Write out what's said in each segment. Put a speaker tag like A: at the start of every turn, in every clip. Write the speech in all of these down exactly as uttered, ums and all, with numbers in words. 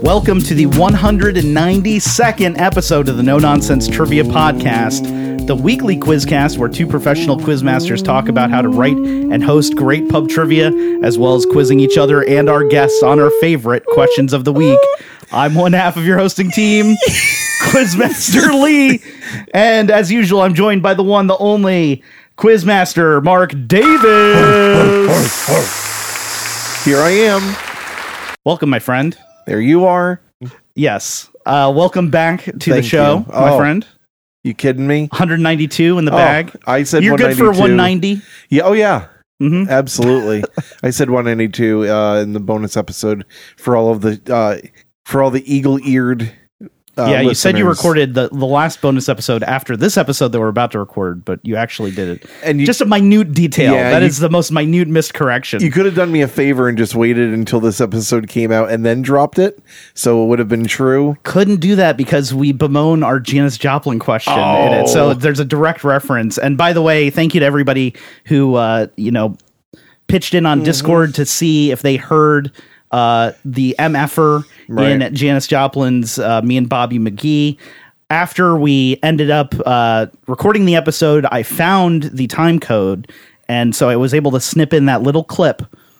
A: Welcome to the one hundred ninety-second episode of the No Nonsense Trivia Podcast, the weekly quizcast where two professional quizmasters talk about how to write and host great pub trivia, as well as quizzing each other and our guests on our favorite questions of the week. I'm one half of your hosting team, Quizmaster Lee, and as usual, I'm joined by the one, the only Quizmaster Mark Davis.
B: Here I am.
A: Welcome, my friend.
B: There you are.
A: Yes. Uh, welcome back to
B: Thank
A: the show,
B: you.
A: my
B: Oh,
A: friend.
B: You kidding me?
A: one hundred ninety-two in the
B: Oh,
A: bag.
B: I said
A: You're good for one ninety.
B: Yeah. Oh, yeah.
A: Mm-hmm.
B: Absolutely. I said one ninety-two uh, in the bonus episode for all of the uh, for all the eagle-eared. Uh,
A: yeah, you
B: listeners.
A: said you recorded the, the last bonus episode after this episode that we're about to record, but you actually did it.
B: And you,
A: just a minute detail.
B: Yeah,
A: that
B: you-
A: is the most minute missed correction.
B: you could have done me a favor and just waited until this episode came out and then dropped it, so it would have been true.
A: Couldn't do that because we bemoan our Janis Joplin question
B: Oh.
A: in it. So there's a direct reference. And by the way, thank you to everybody who, uh, you know, pitched in on
B: Mm-hmm.
A: Discord to see if they heard uh, the M F-er
B: Right.
A: in Janis Joplin's uh, Me and Bobby McGee. After we ended up uh, recording the episode, I found the time code, and so I was able to snip in that little clip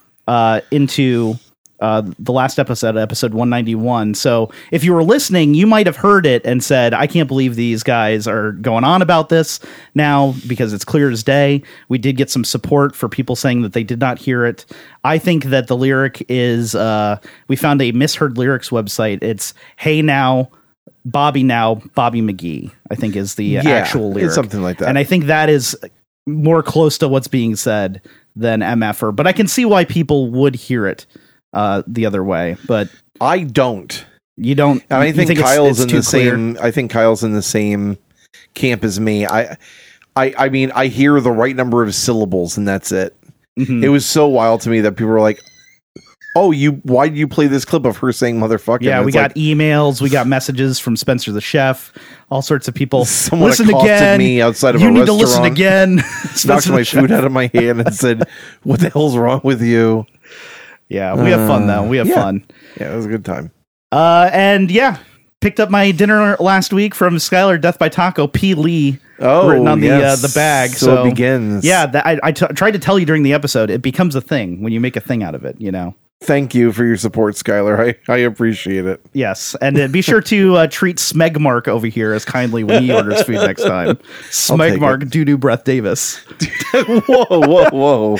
A: uh, into uh, the last episode, episode one ninety-one. So if you were listening, you might have heard it and said, I can't believe these guys are going on about this now, because it's clear as day. We did get some support for people saying that they did not hear it. I think that the lyric is, uh, we found a misheard lyrics website. It's, hey now, Bobby now, Bobby McGee, I think is the
B: Yeah,
A: actual
B: it's
A: lyric.
B: something like that.
A: And I think that is more close to what's being said than M F-er, but I can see why people would hear it uh, the other way, but
B: I don't.
A: you don't.
B: And I
A: you
B: think,
A: it's-
B: Kyle's
A: it's
B: in the
A: too clear?
B: same. I think Kyle's in the same camp as me. I, I, I mean, I hear the right number of syllables, and that's it.
A: Mhm.
B: It was so wild to me that people were like, "Oh, you? Why did you play this clip of her saying motherfucker?"
A: Yeah,
B: And
A: we
B: it's
A: got
B: like,
A: emails, we got messages from Spencer the chef, all sorts of people.
B: someone
A: Listen
B: accosted
A: again.
B: me outside of
A: you
B: a
A: need
B: restaurant.
A: to listen again.
B: Knocked
A: Spencer
B: my
A: the chef.
B: food out of my hand and said, "What the hell's wrong with you?"
A: Yeah, we have fun though. We have
B: yeah.
A: fun.
B: Yeah, it was a good time.
A: Uh, and yeah, picked up my dinner last week from Skylar Death by Taco P. Lee.
B: Oh,
A: written on the
B: yes.
A: uh, the bag.
B: So,
A: So,
B: it begins.
A: Yeah, that, I, I t- tried to tell you during the episode. It becomes a thing when you make a thing out of it. You know.
B: Thank you for your support, Skylar. I, I appreciate it.
A: Yes, and uh, be sure to uh, treat Smegmark over here as kindly when he orders food next time. Smegmark Doo Doo Breath Davis.
B: whoa, whoa, whoa!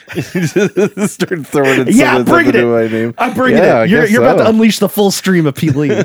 B: Start throwing in
A: Yeah,
B: something
A: bring
B: to
A: it.
B: my name.
A: I'm bringing
B: Yeah, I
A: it. You're,
B: guess
A: you're about
B: so.
A: to unleash the full stream of P. Lee.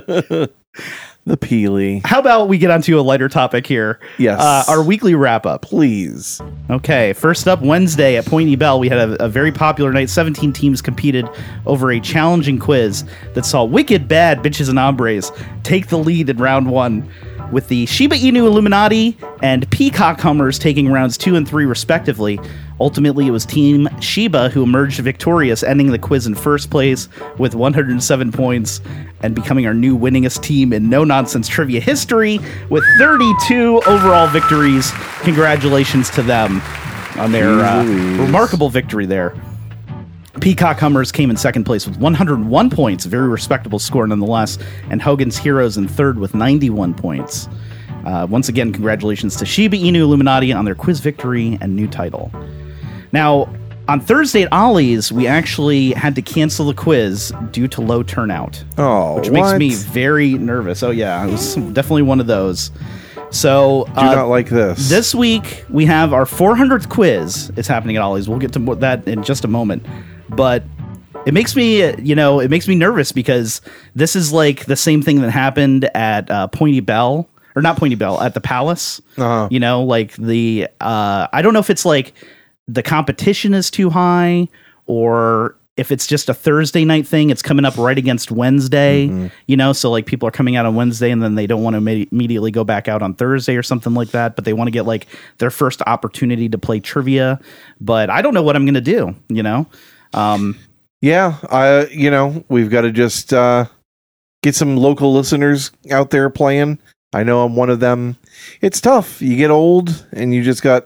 B: The Peely.
A: How about we get onto a lighter topic here?
B: Yes.
A: Uh, our weekly wrap up.
B: Please.
A: Okay, first up, Wednesday at Pointy Bell, we had a, a very popular night. seventeen teams competed over a challenging quiz that saw wicked bad bitches and hombres take the lead in round one, with the Shiba Inu Illuminati and Peacock Hummers taking rounds two and three respectively. Ultimately, it was Team Shiba who emerged victorious, ending the quiz in first place with one hundred seven points and becoming our new winningest team in no-nonsense trivia history with thirty-two overall victories. Congratulations to them on their uh,
B: Jeez.
A: remarkable victory there. Peacock Hummers came in second place with one hundred one points, a very respectable score nonetheless, and Hogan's Heroes in third with ninety-one points. Uh, once again, congratulations to Shiba Inu Illuminati on their quiz victory and new title. Now, on Thursday at Ollie's, we actually had to cancel the quiz due to low turnout,
B: Oh,
A: which
B: what?
A: makes me very nervous. Oh yeah, it was definitely one of those. So
B: Do
A: uh,
B: not like this.
A: this week we have our four hundredth quiz. It's happening at Ollie's. We'll get to mo- that in just a moment. But it makes me, you know, it makes me nervous because this is like the same thing that happened at uh, Pointy Bell, or not Pointy Bell, at the Palace.
B: Uh-huh.
A: You know, like the, uh, I don't know if it's like the competition is too high or if it's just a Thursday night thing. It's coming up right against Wednesday,
B: Mm-hmm.
A: you know, so like people are coming out on Wednesday and then they don't want to imme- immediately go back out on Thursday or something like that, but they want to get like their first opportunity to play trivia. But I don't know what I'm going to do, you know? Um,
B: Yeah, I you know, we've got to just uh, get some local listeners out there playing. I know I'm one of them. It's tough. You get old and you just got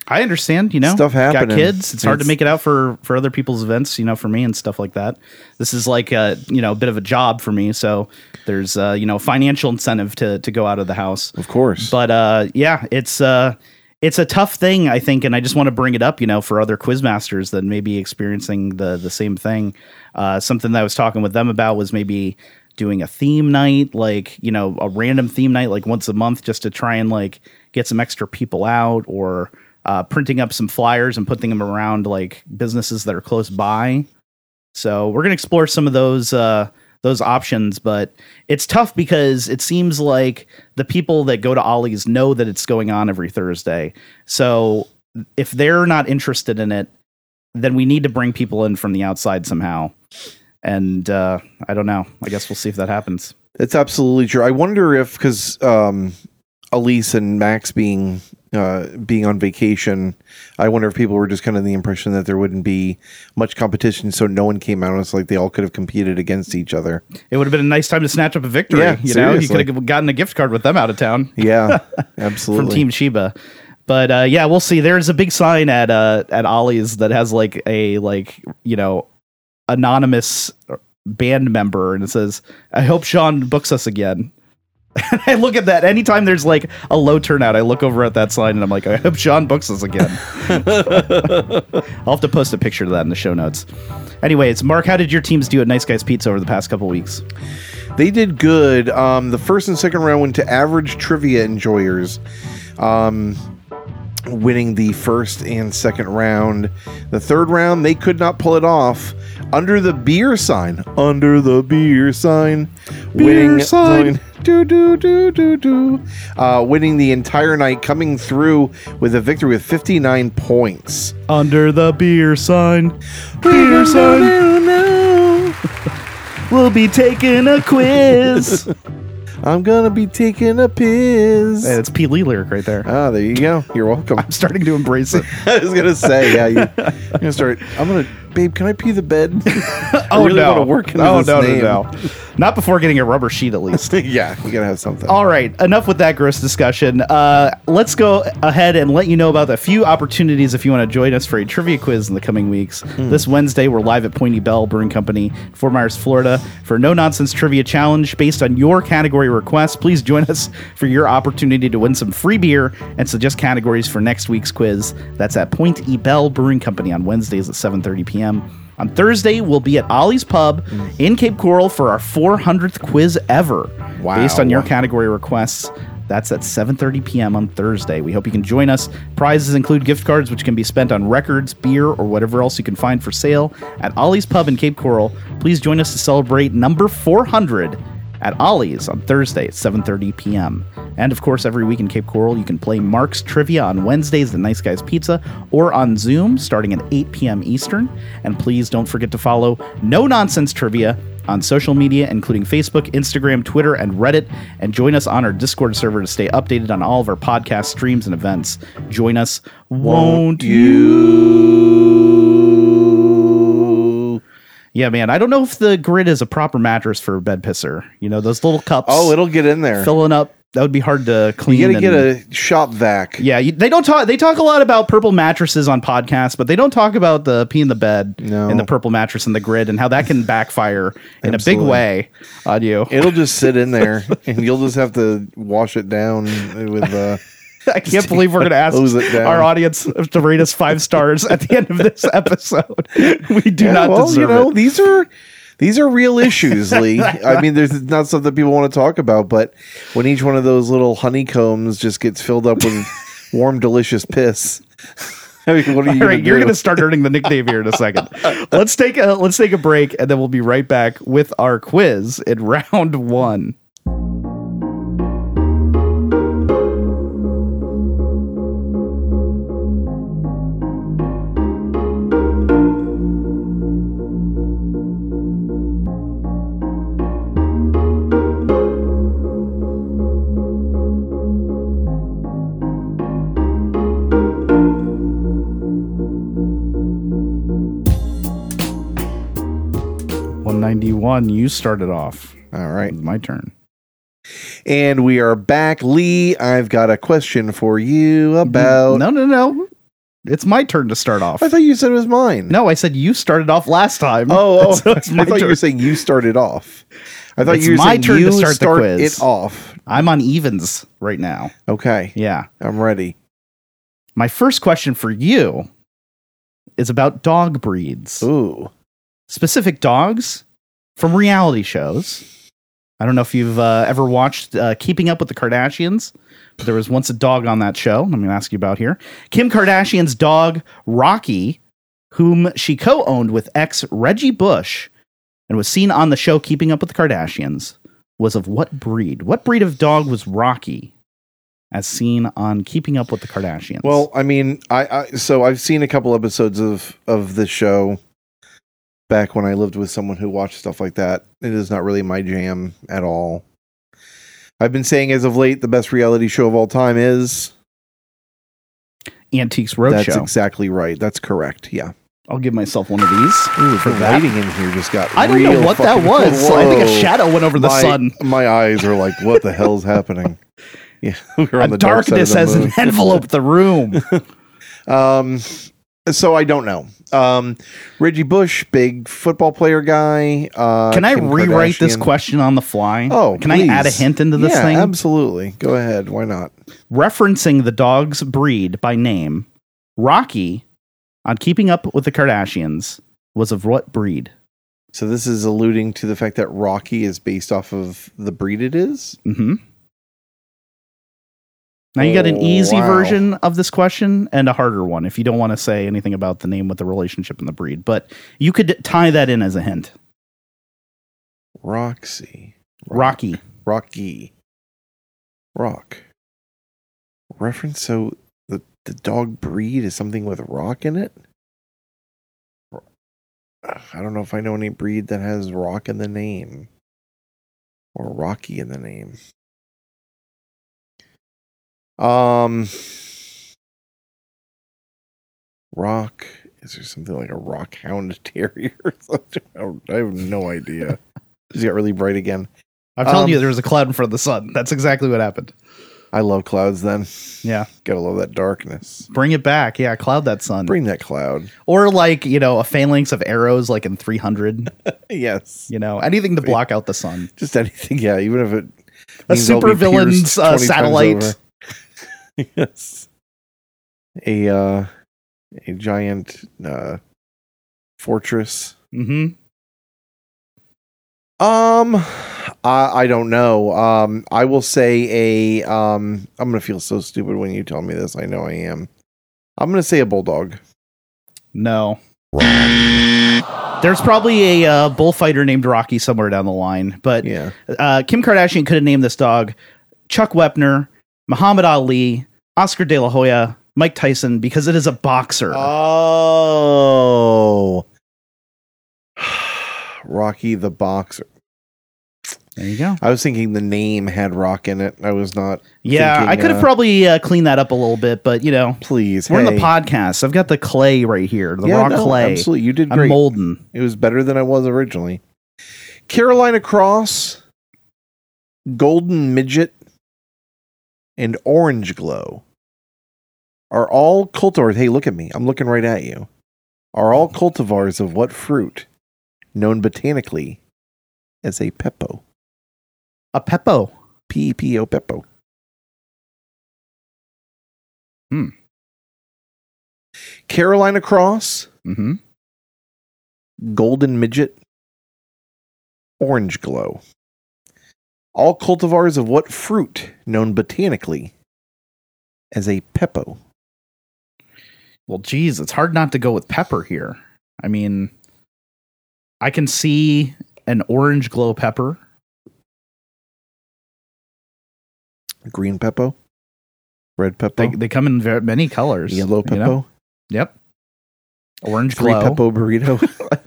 A: I understand, you know,
B: Stuff happening.
A: got kids. It's hard
B: It's-
A: to make it out for, for other people's events, you know, for me and stuff like that. This is like a, you know, a bit of a job for me. So there's, uh, you know, financial incentive to, to go out of the house.
B: Of course.
A: But, uh, yeah, it's, uh, it's a tough thing, I think. And I just want to bring it up, you know, for other quizmasters that may be experiencing the, the same thing. Uh, something that I was talking with them about was maybe doing a theme night, like, you know, a random theme night, like once a month, just to try and like get some extra people out, or, Uh, printing up some flyers and putting them around like businesses that are close by. So we're going to explore some of those uh, those options, but it's tough because it seems like the people that go to Ollie's know that it's going on every Thursday. So if they're not interested in it, then we need to bring people in from the outside somehow. And uh, I don't know. I guess we'll see if that happens.
B: It's absolutely true. I wonder if, because um, Elise and Max being uh, being on vacation, I wonder if people were just kind of the impression that there wouldn't be much competition, so no one came out. It's like they all could have competed against each other.
A: It would have been a nice time to snatch up a victory.
B: Yeah,
A: you know, you
B: seriously.
A: could have gotten a gift card with them out of town.
B: Yeah, absolutely.
A: From Team Sheba. But uh, yeah, we'll see. There's a big sign at uh, at Ollie's that has like a like you know anonymous band member, and it says, "I hope Sean books us again." I look at that anytime there's like a low turnout. I look over at that sign and I'm like, I hope Sean books us again. I'll have to post a picture of that in the show notes. Anyways, Mark, how did your teams do at Nice Guys Pizza over the past couple weeks?
B: They did good. Um, the first and second round went to average trivia enjoyers, um, winning the first and second round. The third round, they could not pull it off. Under the beer sign, under the beer sign,
A: Beer
B: winning
A: sign.
B: do do do do do, uh, winning the entire night, coming through with a victory with fifty-nine points.
A: Under the beer sign, beer sign. We'll be taking a quiz.
B: I'm gonna be taking a piss.
A: Hey, that's Pete Lee lyric right there.
B: Ah, there you go. You're welcome.
A: I'm starting to embrace it.
B: I was gonna say, yeah, you, you're gonna start. I'm gonna, babe. Can I pee the bed? I
A: Oh
B: really
A: no!
B: want to work into
A: oh
B: this
A: no,
B: name.
A: no, no! Not before getting a rubber sheet, at least.
B: Yeah, you gotta have something.
A: All right, enough with that gross discussion. Uh, let's go ahead and let you know about a few opportunities if you want to join us for a trivia quiz in the coming weeks. This Wednesday, we're live at Pointy Bell Brewing Company, Fort Myers, Florida, for a no-nonsense trivia challenge based on your category requests. Please join us for your opportunity to win some free beer and suggest categories for next week's quiz. That's at Pointy Bell Brewing Company on Wednesdays at seven thirty p.m. On Thursday, we'll be at Ollie's Pub in Cape Coral for our four hundredth quiz ever.
B: Wow.
A: Based on your category requests. That's at seven thirty p.m. on Thursday. We hope you can join us. Prizes include gift cards, which can be spent on records, beer, or whatever else you can find for sale at Ollie's Pub in Cape Coral. Please join us to celebrate number four hundred at Ollie's on Thursday at seven thirty p.m. And of course, every week in Cape Coral, you can play Mark's Trivia on Wednesdays at Nice Guys Pizza or on Zoom starting at eight p.m. Eastern. And please don't forget to follow No Nonsense Trivia on social media, including Facebook, Instagram, Twitter, and Reddit. And join us on our Discord server to stay updated on all of our podcast streams and events. Join us, won't you? Yeah, man. I don't know if the grid is a proper mattress for a bed pisser. You know, those little cups.
B: Oh, it'll get in there.
A: filling up. That would be hard to clean.
B: You gotta
A: and-
B: get a shop vac.
A: Yeah, you, they don't talk. They talk a lot about purple mattresses on podcasts, but they don't talk about the pee in the bed
B: No.
A: and the purple mattress and the grid and how that can backfire in a big
B: Absolutely.
A: way on you.
B: It'll just sit in there, and you'll just have to wash it down with. Uh,
A: I can't believe we're going to ask
B: Hose it down.
A: our audience to rate us five stars at the end of this episode. We do
B: yeah,
A: not
B: well,
A: deserve
B: you know,
A: it.
B: these are these are real issues, Lee. I mean, there's not something people want to talk about, but when each one of those little honeycombs just gets filled up with warm, delicious piss. I mean, what are you
A: All
B: gonna
A: right,
B: do?
A: you're going to start earning the nickname here in a second. Let's take a let's take a break, and then we'll be right back with our quiz in round one. one ninety-one, you started off.
B: All right.
A: It's my turn.
B: And we are back. Lee, I've got a question for you about
A: No, no, no. It's my turn to start off.
B: I thought you said it was mine.
A: No, I said you started off last time.
B: Oh, oh
A: So it's
B: I
A: my
B: thought you
A: turn.
B: were saying you started off. I thought
A: It's
B: you were
A: my
B: saying
A: turn
B: you
A: to start the
B: start
A: quiz.
B: it off.
A: I'm on evens right now.
B: Okay.
A: Yeah.
B: I'm ready.
A: My first question for you is about dog breeds.
B: Ooh.
A: Specific dogs from reality shows. I don't know if you've uh, ever watched uh, Keeping Up with the Kardashians, but there was once a dog on that show. I'm going to ask you about here. Kim Kardashian's dog, Rocky, whom she co-owned with ex Reggie Bush and was seen on the show Keeping Up with the Kardashians, was of what breed? What breed of dog was Rocky as seen on Keeping Up with the Kardashians?
B: Well, I mean, I, I so I've seen a couple episodes of of the show back when I lived with someone who watched stuff like that. It is not really my jam at all. I've been saying as of late, the best reality show of all time is
A: Antiques
B: That's
A: Roadshow.
B: exactly right. That's correct. Yeah.
A: I'll give myself one of these.
B: Ooh,
A: for
B: the
A: that.
B: lighting in here just got
A: I don't
B: real
A: know what that
B: fucking-
A: was. I think a
B: Whoa.
A: shadow went over the
B: my,
A: sun.
B: My eyes are like, what the hell's happening? Yeah, we were on
A: A
B: the dark side of
A: darkness
B: the
A: has
B: moon.
A: enveloped the room.
B: Um, so I don't know. Um, Reggie Bush, big football player guy. Uh,
A: Can I
B: Kim
A: rewrite this
B: Kardashian.
A: question on the fly?
B: Oh,
A: can I add a
B: please.
A: hint into this
B: yeah,
A: thing?
B: absolutely. Go ahead. Why not?
A: Referencing the dog's breed by name, Rocky, on Keeping Up with the Kardashians, was of what breed?
B: So this is alluding to the fact that Rocky is based off of the breed it is.
A: Mm-hmm. Now you got an
B: Oh,
A: easy
B: wow.
A: version of this question and a harder one if you don't want to say anything about the name with the relationship and the breed, but you could tie that in as a hint.
B: Roxy.
A: Rocky.
B: Rocky. Rock. Reference, so the, the dog breed is something with rock in it? I don't know if I know any breed that has rock in the name. Or Rocky in the name. Um, rock. Is there something like a rock hound terrier or something? I don't- I have no idea. Just got really bright again.
A: I'm telling
B: Um,
A: you, there was a cloud in front of the sun. That's exactly what happened.
B: I love clouds then.
A: Yeah.
B: Gotta love that darkness.
A: Bring it back. Yeah, cloud that sun.
B: Bring that cloud.
A: Or like, you know, a phalanx of arrows like in three hundred,
B: Yes.
A: you know, anything to block out the sun.
B: Just anything. Yeah. Even if it.
A: A
B: means I'll be
A: supervillain's
B: pierced
A: uh,
B: twenty times
A: satellite.
B: over. Yes. A, uh, a giant, uh, fortress.
A: Mm-hmm.
B: Um, I, I don't know. Um, I will say a, um, I'm going to feel so stupid when you tell me this. I know I am. I'm going to say a bulldog.
A: No. There's probably a uh, bullfighter named Rocky somewhere down the line, but
B: Yeah.
A: uh, Kim Kardashian could have named this dog Chuck Wepner, Muhammad Ali, Oscar De La Hoya, Mike Tyson, because it is a boxer.
B: Oh. Rocky the boxer.
A: There you go.
B: I was thinking the name had rock in it. I was not.
A: Yeah,
B: thinking,
A: I could have
B: uh,
A: probably uh, cleaned that up a little bit, but you know,
B: Please.
A: we're in
B: hey.
A: the podcast. I've got the clay right here, the
B: Yeah,
A: raw
B: no,
A: clay.
B: Absolutely. You did
A: I'm
B: great.
A: molding.
B: It was better than I was originally. Carolina Cross, Golden Midget, and Orange Glow are all cultivars. Hey, look at me. I'm looking right at you. Are all cultivars of what fruit? Known botanically as a Peppo.
A: A Peppo.
B: P E P O Peppo.
A: Hmm.
B: Carolina Cross,
A: Mm-hmm.
B: Golden Midget, Orange Glow. All cultivars of what fruit known botanically as a Peppo?
A: Well, geez, it's hard not to go with pepper here. I mean, I can see an orange glow pepper.
B: Green Peppo? Red
A: They,
B: Peppo?
A: they come in very many colors.
B: Yellow
A: you
B: Peppo?
A: know? Yep. Orange
B: Three
A: glow.
B: Peppo burrito?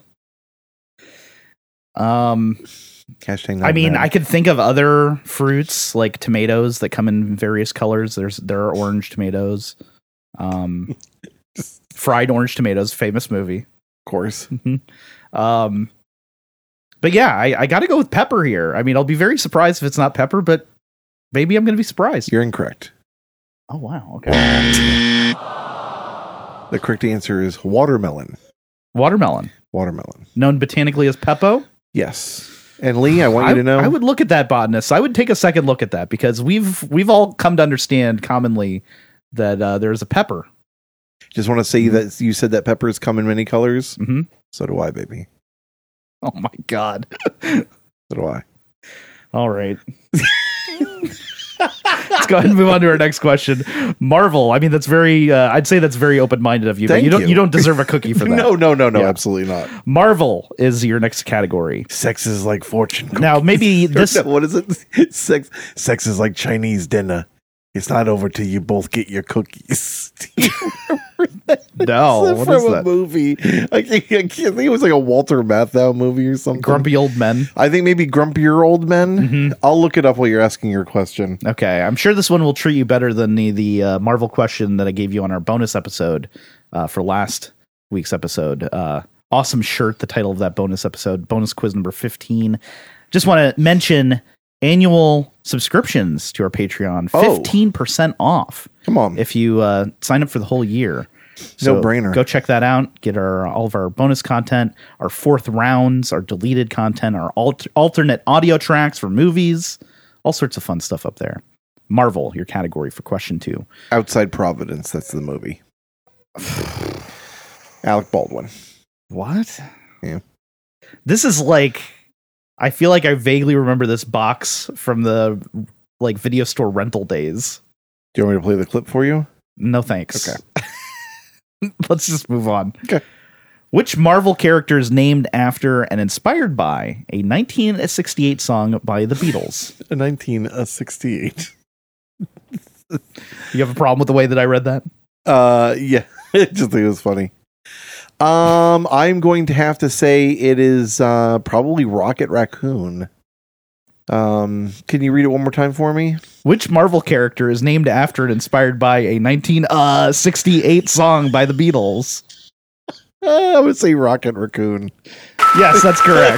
A: Um,
B: Hashtag not
A: I mean,
B: bad.
A: I could think of other fruits like tomatoes that come in various colors. There's there are orange tomatoes. Um, fried orange tomatoes, famous movie.
B: Of course.
A: Um, but yeah, I, I got to go with pepper here. I mean, I'll be very surprised if it's not pepper, but maybe I'm going to be surprised.
B: You're incorrect.
A: Oh wow, okay.
B: The correct answer is watermelon.
A: Watermelon.
B: Watermelon.
A: Known botanically as Peppo?
B: Yes. And Lee, I want you
A: I,
B: to know.
A: I would look at that, botanist. I would take a second look at that because we've we've all come to understand commonly that uh, there's a pepper.
B: Just want to say mm-hmm. that you said that peppers come in many colors.
A: Mm-hmm.
B: So do I, baby.
A: Oh my God.
B: So do I.
A: All right. Let's go ahead and move on to our next question. Marvel. I mean, that's very, uh, I'd say that's very open-minded of you,
B: Thank
A: but you don't,
B: you.
A: you don't deserve a cookie for that.
B: no, no, no, no,
A: yeah.
B: Absolutely not.
A: Marvel is your next category.
B: Sex is like fortune cookies.
A: Now, maybe this.
B: no, what is it? Sex, sex is like Chinese dinner. It's not over till you both get your cookies. Do you remember that?
A: No,
B: It's
A: what
B: from
A: is
B: a
A: that?
B: movie. I think, I think it was like a Walter Matthau movie or something.
A: Grumpy Old Men.
B: I think maybe Grumpier Old Men.
A: Mm-hmm.
B: I'll look it up while you're asking your question.
A: Okay, I'm sure this one will treat you better than the the uh, Marvel question that I gave you on our bonus episode uh, for last week's episode. Uh, awesome shirt, the title of that bonus episode, bonus quiz number fifteen. Just want to mention annual subscriptions to our Patreon, fifteen percent oh. off.
B: Come on.
A: If you uh, sign up for the whole year. So
B: no brainer.
A: Go check that out. Get our all of our bonus content, our fourth rounds, our deleted content, our alter, alternate audio tracks for movies, all sorts of fun stuff up there. Marvel, your category for question two.
B: Outside Providence, that's the movie. Alec Baldwin.
A: What?
B: Yeah.
A: This is like, I feel like I vaguely remember this box from the like video store rental days.
B: Do you want me to play the clip for you?
A: No thanks.
B: Okay.
A: Let's just move on.
B: Okay.
A: Which Marvel character is named after and inspired by a nineteen sixty-eight song by the Beatles?
B: A nineteen sixty-eight.
A: You have a problem with the way that I read that?
B: Uh, yeah. I just think it was funny. Um, I'm going to have to say it is uh, probably Rocket Raccoon. Um, can you read it one more time for me?
A: Which Marvel character is named after and inspired by a nineteen sixty-eight song by the Beatles?
B: Uh, I would say Rocket Raccoon.
A: Yes, that's correct.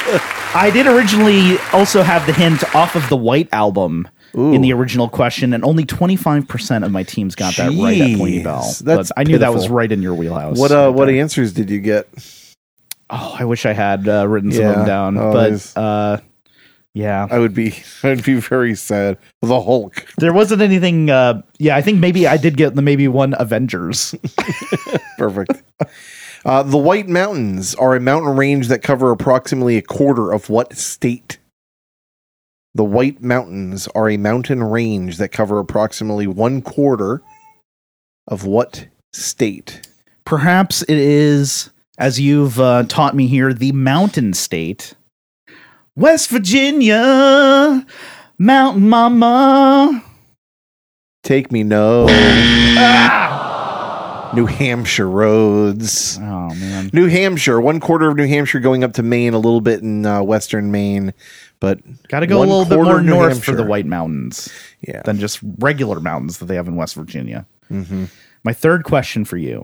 A: I did originally also have the hint off of the White Album Ooh. in the original question, and only twenty-five percent of my teams got that
B: Jeez,
A: right at Pointy Bell.
B: That's
A: I knew
B: pitiful.
A: that was right in your wheelhouse.
B: What uh,
A: right
B: what
A: there.
B: answers did you get?
A: Oh, I wish I had uh, written some
B: yeah.
A: of them down,
B: oh,
A: but uh, yeah,
B: I would be I'd be very sad. The Hulk.
A: There wasn't anything. Uh, yeah, I think maybe I did get the maybe one Avengers.
B: Perfect. Uh, the White Mountains are a mountain range that cover approximately a quarter of what state? The White Mountains are a mountain range that cover approximately one quarter of what state?
A: Perhaps it is, as you've uh, taught me here, the Mountain State. West Virginia, Mountain Mama.
B: Take me no.
A: Ah!
B: New Hampshire roads.
A: Oh, man.
B: New Hampshire, one quarter of New Hampshire going up to Maine, a little bit in uh, western Maine, but
A: got to go a little bit more north Hampshire. for the White Mountains
B: yeah.
A: than just regular mountains that they have in West Virginia.
B: Mm-hmm.
A: My third question for you,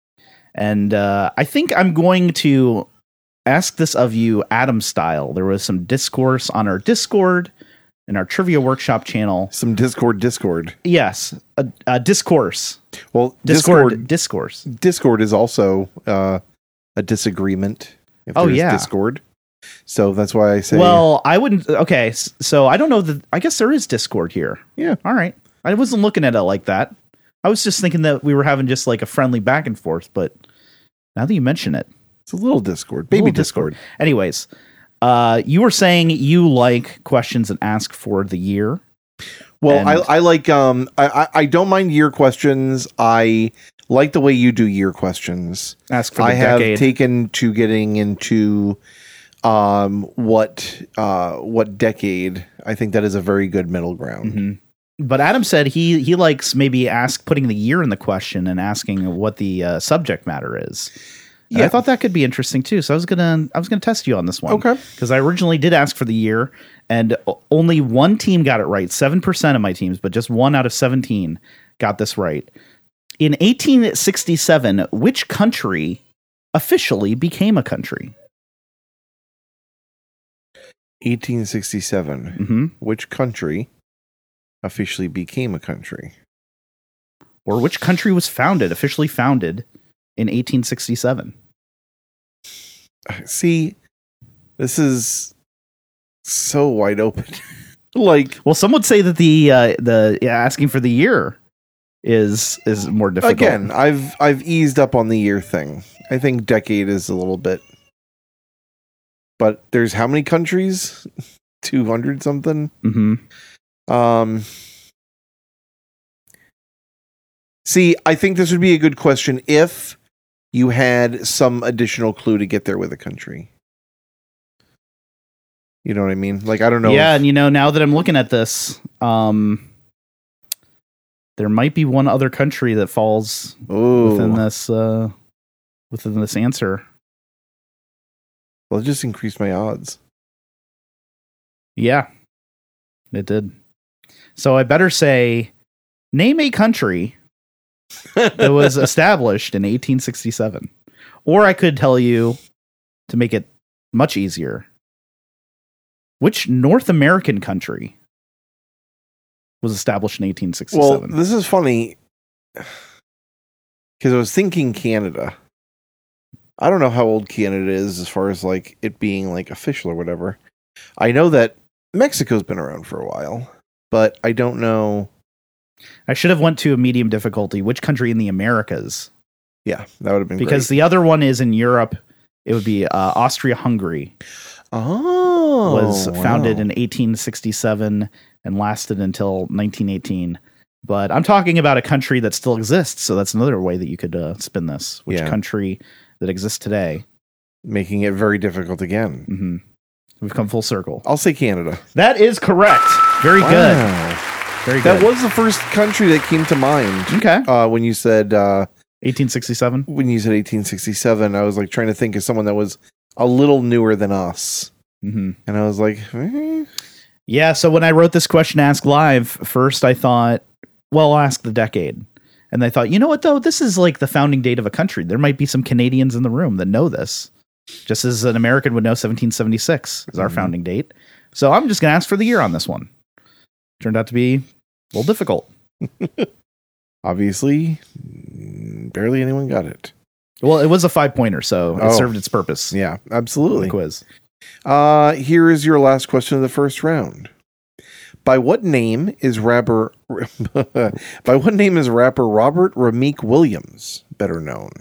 A: and uh, I think I'm going to ask this of you Adam style. There was some discourse on our Discord and our Trivia Workshop channel.
B: Some Discord Discord.
A: Yes, a, a discourse.
B: Well,
A: Discord,
B: Discord
A: discourse.
B: Discord is also uh, a disagreement. If
A: oh
B: there's
A: yeah,
B: Discord. So that's why I say.
A: Well, I wouldn't. Okay, so I don't know that. I guess there is Discord here.
B: Yeah.
A: All right. I wasn't looking at it like that. I was just thinking that we were having just like a friendly back and forth. But now that you mention it,
B: it's a little Discord, baby
A: little
B: Discord.
A: Discord. Anyways, uh, you were saying you like questions that ask for the year.
B: Well, I, I like. Um, I, I I don't mind year questions. I like the way you do year questions.
A: Ask for the
B: I have
A: decade.
B: taken to getting into um what uh what decade. I think that is a very good middle ground.
A: Mm-hmm. But Adam said he he likes maybe ask putting the year in the question and asking what the uh, subject matter is. And
B: yeah,
A: I thought that could be interesting too. So I was gonna I was gonna test you on this one.
B: Okay,
A: because I originally did ask for the year, and only one team got it right. Seven percent of my teams, but just one out of seventeen got this right. In eighteen sixty-seven, which country officially became a country?
B: eighteen sixty-seven.
A: Mm-hmm.
B: Which country officially became a country?
A: Or which country was founded, officially founded, in eighteen sixty-seven?
B: See, this is so wide open. Like,
A: well, some would say that the uh, the yeah, asking for the year is is more difficult.
B: Again, I've I've eased up on the year thing. I think decade is a little bit, but there's how many countries? Two hundred something.
A: Mm-hmm.
B: Um. See, I think this would be a good question if you had some additional clue to get there with a country. You know what I mean? Like, I don't know.
A: Yeah,
B: if,
A: and you know, now that I'm looking at this, um, there might be one other country that falls
B: Ooh.
A: within this uh, within this answer.
B: Well, it just increased my odds.
A: Yeah, it did. So I better say, name a country that was established in eighteen sixty-seven. Or I could tell you, to make it much easier, which North American country was established in eighteen sixty-seven?
B: Well, this is funny because I was thinking Canada. I don't know how old Canada is as far as like it being like official or whatever. I know that Mexico's been around for a while, but I don't know.
A: I should have went to a medium difficulty. Which country in the Americas?
B: Yeah, that would have been
A: because
B: great.
A: The other one is in Europe. It would be uh, Austria-Hungary.
B: Oh,
A: was founded
B: wow.
A: in eighteen sixty-seven and lasted until nineteen eighteen. But I'm talking about a country that still exists, so that's another way that you could uh, spin this. Which
B: Yeah.
A: country that exists today?
B: Making it very difficult again.
A: Mm-hmm. We've come full circle.
B: I'll say Canada.
A: That is correct. Very
B: Wow.
A: good. Very good.
B: That was the first country that came to mind.
A: Okay.
B: Uh, when you said uh,
A: eighteen sixty-seven.
B: when you said eighteen sixty-seven, I was like trying to think of someone that was a little newer than us,
A: Mm-hmm.
B: and I was like, eh.
A: Yeah. So when I wrote this question, Ask Live, first I thought, well, I'll ask the decade. And I thought, you know what, though? This is like the founding date of a country. There might be some Canadians in the room that know this, just as an American would know seventeen seventy-six is our
B: Mhm.
A: founding date. So I'm just going to ask for the year on this one. Turned out to be a little difficult.
B: Obviously, mm, barely anyone got it.
A: Well, it was a five pointer, so it
B: Oh.
A: served its purpose.
B: Yeah,
A: The
B: absolutely.
A: quiz.
B: Uh, here is your last question of the first round. By what name is rapper By what name is rapper Robert Rameek Williams better known?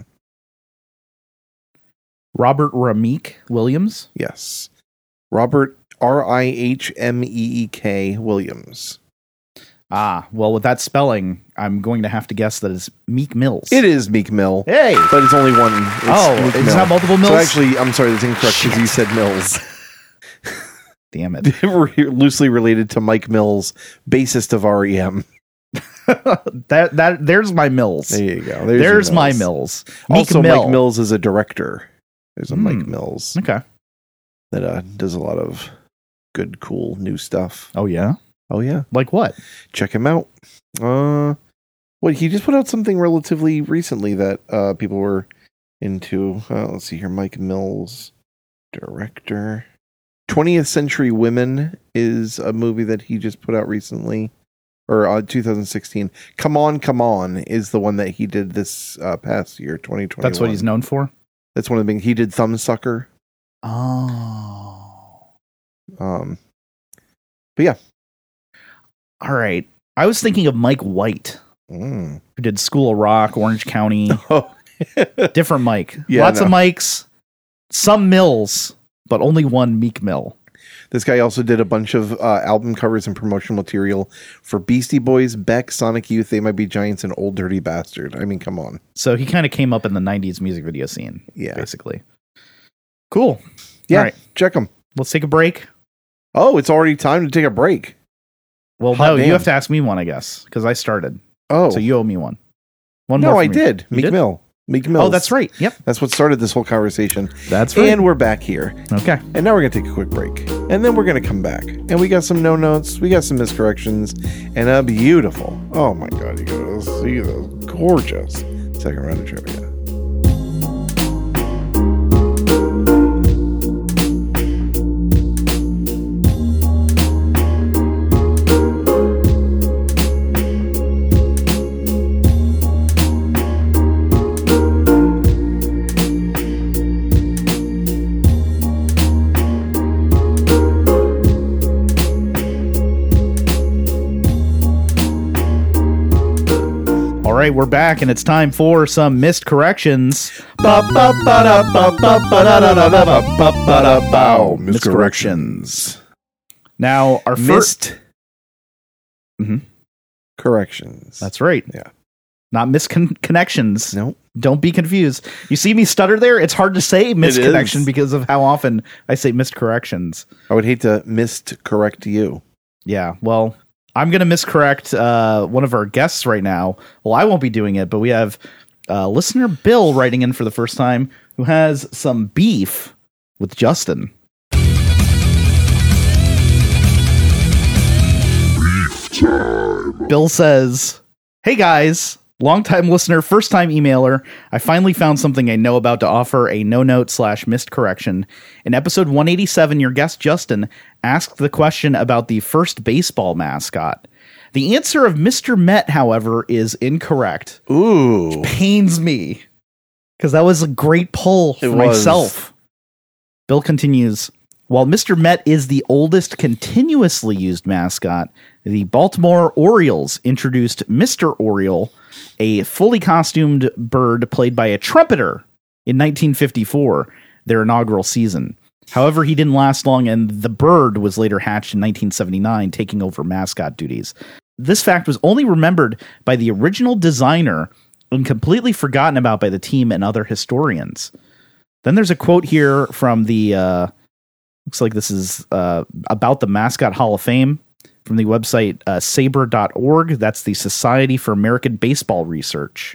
A: Robert Rameek Williams.
B: Yes. Robert R I H M E E K Williams.
A: Ah, well, with that spelling, I'm going to have to guess that it's Meek Mills.
B: It is Meek Mill.
A: Hey!
B: But it's only one. It's
A: Oh,
B: Meek
A: it's
B: Mill.
A: not multiple Mills?
B: So actually, I'm sorry, that's incorrect because you
A: Shit.
B: said Mills.
A: Damn it.
B: We're loosely related to Mike Mills, bassist of R E M.
A: that that There's my Mills.
B: There you go.
A: There's,
B: There's, your
A: my
B: Mills.
A: Mills. Meek
B: Also,
A: Mill.
B: Mike Mills is a director. There's a
A: Hmm.
B: Mike Mills
A: Okay.
B: that uh, does a lot of good, cool, new stuff.
A: Oh, yeah?
B: Oh, yeah.
A: Like what?
B: Check him out. Uh, what, he just put out something relatively recently that uh, people were into. Uh, let's see here. Mike Mills, director. twentieth Century Women is a movie that he just put out recently, or uh, two thousand sixteen. Come On, Come On is the one that he did this uh, past year, twenty twenty-one.
A: That's what he's known for?
B: That's one of the things. He did Thumbsucker.
A: Oh.
B: Um, but yeah.
A: All right. I was thinking of Mike White,
B: Mm.
A: who did School of Rock, Orange County.
B: Oh.
A: Different Mike.
B: Yeah,
A: Lots
B: no.
A: of Mikes, some Mills, but only one Meek Mill.
B: This guy also did a bunch of uh, album covers and promotional material for Beastie Boys, Beck, Sonic Youth, They Might Be Giants, and Old Dirty Bastard. I mean, come on.
A: So he kind of came up in the nineties music video scene,
B: Yeah.
A: basically. Cool.
B: Yeah,
A: All right.
B: check them.
A: Let's take a break.
B: Oh, it's already time to take a break.
A: Well,
B: Hot
A: no,
B: damn.
A: you have to ask me one, I guess, because I started.
B: Oh,
A: So you owe me one. One
B: no,
A: more
B: I
A: from you.
B: did.
A: You
B: Meek
A: did?
B: Mill. Meek Mills.
A: Oh, that's right. Yep.
B: That's what started this whole conversation.
A: That's right.
B: And we're back here.
A: Okay.
B: And now we're going to take a quick break. And then we're going to come back. And we got some no notes. We got some miscorrections. And a beautiful, oh my God, you got to see those gorgeous second round of trivia.
A: right, we're back, and it's time for some missed corrections.
B: Miscorrections.
A: Now, our first...
B: Missed
A: Mhm.
B: corrections.
A: That's right.
B: Yeah.
A: Not misconnections.
B: Nope.
A: Don't be confused. You see me stutter there? It's hard to say misconnection
B: is.
A: because of how often I say missed corrections.
B: I would hate to miscorrect you.
A: Yeah, well, I'm going to miscorrect uh, one of our guests right now. Well, I won't be doing it, but we have uh, listener Bill writing in for the first time who has some beef with Justin. Bill says, "Hey guys, longtime listener, first time emailer. I finally found something I know about to offer a no note slash missed correction. In episode one eighty-seven, your guest Justin asked the question about the first baseball mascot. The answer of Mister Met, however, is incorrect.
B: Ooh.
A: Pains me because that was a great poll for
B: It was.
A: myself." Bill continues, "While Mister Met is the oldest continuously used mascot, the Baltimore Orioles introduced Mister Oriole, a fully costumed bird played by a trumpeter, in nineteen fifty-four, their inaugural season. However, he didn't last long, and the bird was later hatched in nineteen seventy-nine, taking over mascot duties. This fact was only remembered by the original designer and completely forgotten about by the team and other historians." Then there's a quote here from the, uh, looks like this is uh, about the Mascot Hall of Fame, from the website uh, saber dot org. That's the Society for American Baseball Research.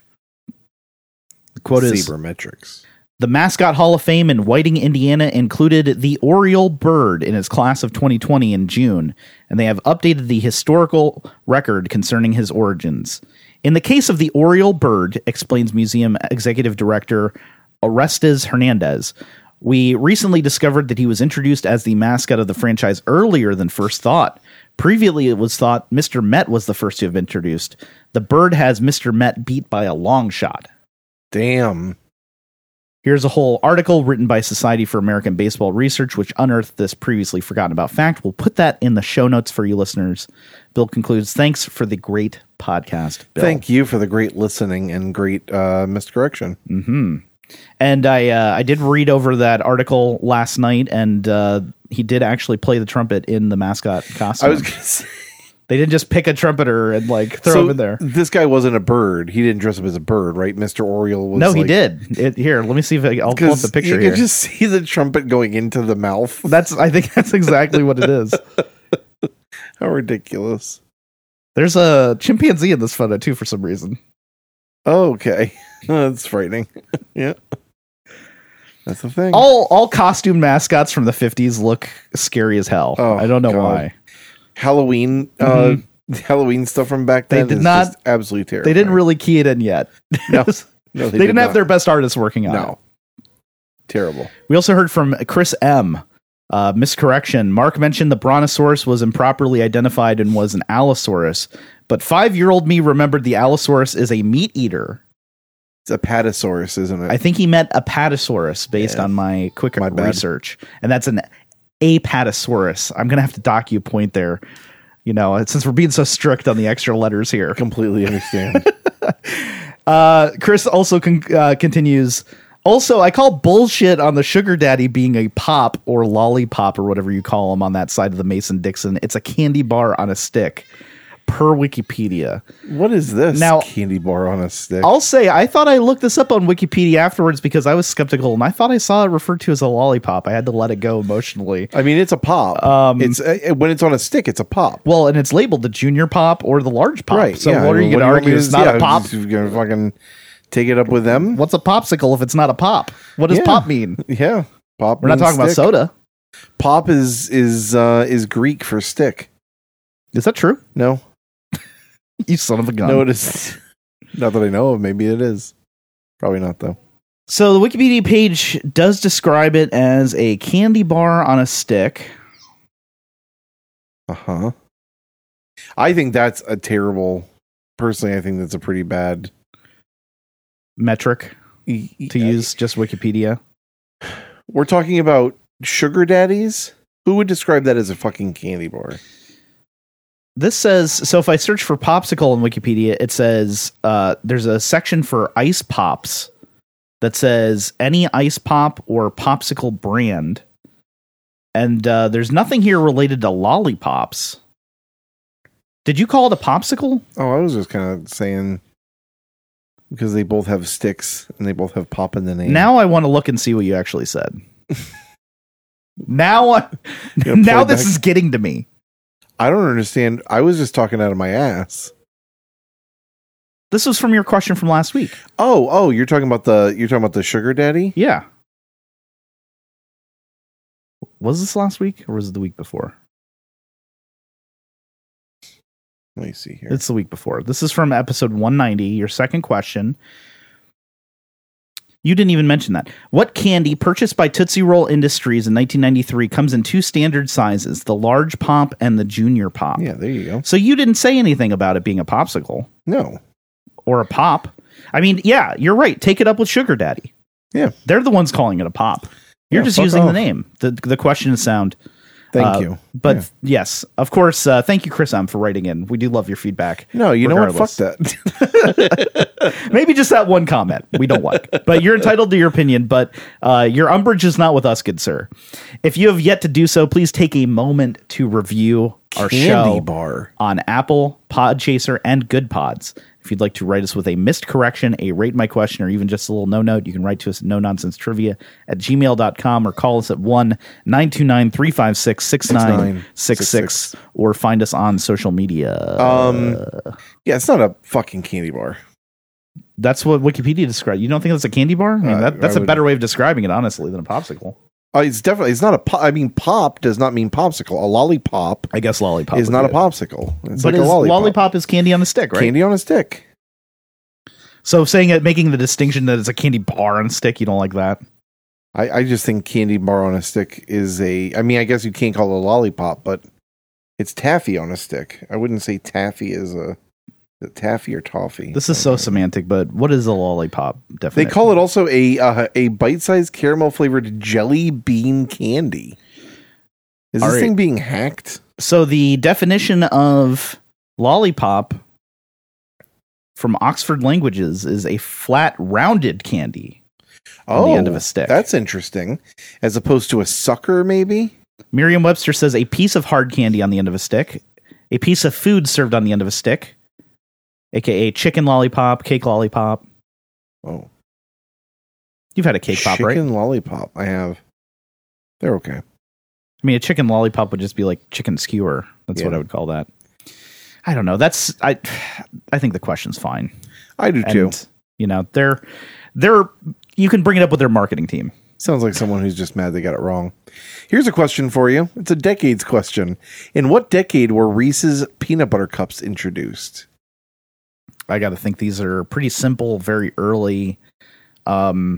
A: The quote is,
B: Sabermetrics.
A: "The Mascot Hall of Fame in Whiting, Indiana included the Oriole bird in its class of twenty twenty in June, and they have updated the historical record concerning his origins. In the case of the Oriole bird," explains museum executive director Orestes Hernandez, "we recently discovered that he was introduced as the mascot of the franchise earlier than first thought. Previously, it was thought Mister Met was the first to have introduced. The bird has Mister Met beat by a long shot."
B: Damn.
A: Here's a whole article written by Society for American Baseball Research, which unearthed this previously forgotten about fact. We'll put that in the show notes for you listeners. Bill concludes, "Thanks for the great podcast, Bill."
B: Thank you for the great listening and great uh, miscorrection.
A: Mm-hmm. And I uh, I did read over that article last night, and uh, he did actually play the trumpet in the mascot costume.
B: I was going to say.
A: They didn't just pick a trumpeter and like throw
B: So
A: him in there.
B: This guy wasn't a bird. He didn't dress up as a bird, right? Mister Oriole was
A: No, he
B: like-
A: did. It, here, let me see if I, I'll pull up the picture
B: you
A: here.
B: can just see the trumpet going into the mouth.
A: That's I think that's exactly what it is.
B: How ridiculous.
A: There's a chimpanzee in this photo too for some reason.
B: Oh, okay. That's frightening. Yeah. That's the thing.
A: All all costume mascots from the fifties look scary as hell.
B: Oh,
A: I don't know
B: God.
A: why.
B: Halloween uh Halloween stuff from back
A: They
B: then
A: did
B: is
A: not-
B: just absolutely terrible.
A: They didn't really key it in yet.
B: No,
A: It was-
B: no,
A: they,
B: did
A: didn't have
B: not.
A: their best artists working on it.
B: No. Terrible.
A: We also heard from Chris M. Uh, miscorrection. Mark mentioned the Brontosaurus was improperly identified and was an Allosaurus, but five-year-old me remembered the Allosaurus is a meat eater.
B: It's a patasaurus, isn't it?
A: I think he meant Apatosaurus based
B: Yeah.
A: on my quick
B: My bad.
A: research, and that's an Apatosaurus. I'm gonna have to dock you a point there. You know, since we're being so strict on the extra letters here.
B: completely understand.
A: Uh, Chris also con- uh, continues. Also, I call bullshit on the sugar daddy being a pop or lollipop or whatever you call them on that side of the Mason-Dixon. It's a candy bar on a stick, per Wikipedia.
B: What is this?
A: Now-
B: candy bar on a stick.
A: I'll say I thought I looked this up on Wikipedia afterwards because I was skeptical and I thought I saw it referred to as a lollipop. I had to let it go emotionally.
B: I mean, it's a pop.
A: Um,
B: it's uh, when it's on a stick, it's a pop.
A: Well, and it's labeled the junior pop or the large pop.
B: Right.
A: So
B: yeah.
A: what are you
B: What
A: going to
B: do want
A: argue?
B: me
A: It's
B: to-
A: not
B: yeah,
A: a pop.
B: You're going to fucking take it up with them?
A: What's a popsicle if it's not a pop? What does
B: Yeah.
A: pop mean?
B: Yeah. Pop.
A: We're not
B: means
A: talking about
B: stick.
A: soda.
B: Pop is is uh, is Greek for stick.
A: Is that true?
B: No.
A: You son of a gun.
B: No, it is. Not that I know of. Maybe it is. Probably not, though.
A: So the Wikipedia page does describe it as a candy bar on a stick.
B: Uh huh. I think that's a terrible. Personally, I think that's a pretty bad
A: Metric to use just Wikipedia.
B: We're talking about sugar daddies. Who would describe that as a fucking candy bar?
A: This says, so if I search for popsicle in Wikipedia, it says uh, there's a section for ice pops that says any ice pop or popsicle brand. And uh, there's nothing here related to lollipops. Did you call it a popsicle?
B: Oh, I was just kind of saying because they both have sticks and they both have pop in the name.
A: Now I want to look and see what you actually said. now I, now this
B: back?
A: is getting to me.
B: I don't understand. I was just talking out of my ass.
A: This was from your question from last week.
B: Oh, oh, you're talking about the you're talking about the sugar daddy?
A: Yeah. Was this last week or was it the week before?
B: Let me see here.
A: It's the week before. This is from episode one ninety, your second question. You didn't even mention that. What candy purchased by Tootsie Roll Industries in nineteen ninety-three comes in two standard sizes, the large pop and the junior pop?
B: Yeah, there you go.
A: So you didn't say anything about it being a popsicle.
B: No.
A: Or a pop. I mean, yeah, you're right. Take it up with Sugar Daddy.
B: Yeah.
A: They're the ones calling it a pop. You're
B: Yeah,
A: just
B: fuck
A: using
B: off.
A: the name. The the question is sound.
B: Thank
A: Uh,
B: you.
A: But
B: Yeah.
A: yes, of course, uh, thank you, Chris M, for writing in. We do love your feedback.
B: No, you know what?
A: regardless.
B: Fuck that.
A: Maybe just that one comment we don't like. But you're entitled to your opinion, but uh, your umbrage is not with us, good sir. If you have yet to do so, please take a moment to review our
B: Candy
A: show
B: bar.
A: on Apple, Podchaser, and Good Pods. If you'd like to write us with a missed correction, a rate my question, or even just a little no note, you can write to us at no nonsense trivia at gmail dot com or call us at one nine two nine three five six six nine six six or find us on social media.
B: Um, yeah, it's not a fucking candy bar.
A: That's what Wikipedia described. You don't think that's a candy bar? I mean,
B: Uh,
A: that, that's
B: I
A: a
B: would-
A: better way of describing it, honestly, than a popsicle.
B: Uh, it's definitely it's not a pop. I mean, pop does not mean popsicle. A lollipop
A: I guess lollipop
B: is
A: would
B: not a
A: be it.
B: popsicle. It's
A: But
B: like
A: is
B: a lollipop.
A: lollipop is candy on a stick, right?
B: Candy on a stick.
A: So saying it, making the distinction that it's a candy bar on a stick, you don't like that?
B: I, I just think candy bar on a stick is a. I mean, I guess you can't call it a lollipop, but it's taffy on a stick. I wouldn't say taffy is a, a taffy or toffee.
A: This is so semantic, but what is a lollipop
B: They
A: definition?
B: call it also a uh, a bite-sized caramel flavored jelly bean candy. Is
A: All
B: this
A: right.
B: thing being hacked?
A: So the definition of lollipop from Oxford Languages is a flat, rounded candy on
B: Oh,
A: the end of a stick.
B: that's interesting. As opposed to a sucker, maybe.
A: Merriam-Webster says a piece of hard candy on the end of a stick, a piece of food served on the end of a stick, aka chicken lollipop, cake lollipop.
B: Oh,
A: You've had a cake pop, right?
B: chicken lollipop. I have. They're okay.
A: I mean, a chicken lollipop would just be like chicken skewer. That's
B: Yeah.
A: what I would call that. I don't know. That's I. I think the question's fine.
B: I do too.
A: And, you know, they're they're you can bring it up with their marketing team.
B: Sounds like someone who's just mad they got it wrong. Here's a question for you. It's a decades question. In what decade were Reese's peanut butter cups introduced?
A: I got to think these are pretty simple, very early. Um,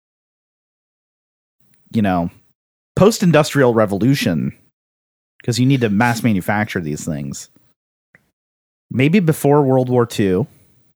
A: you know, post-industrial revolution, because you need to mass manufacture these things. Maybe before World War Two.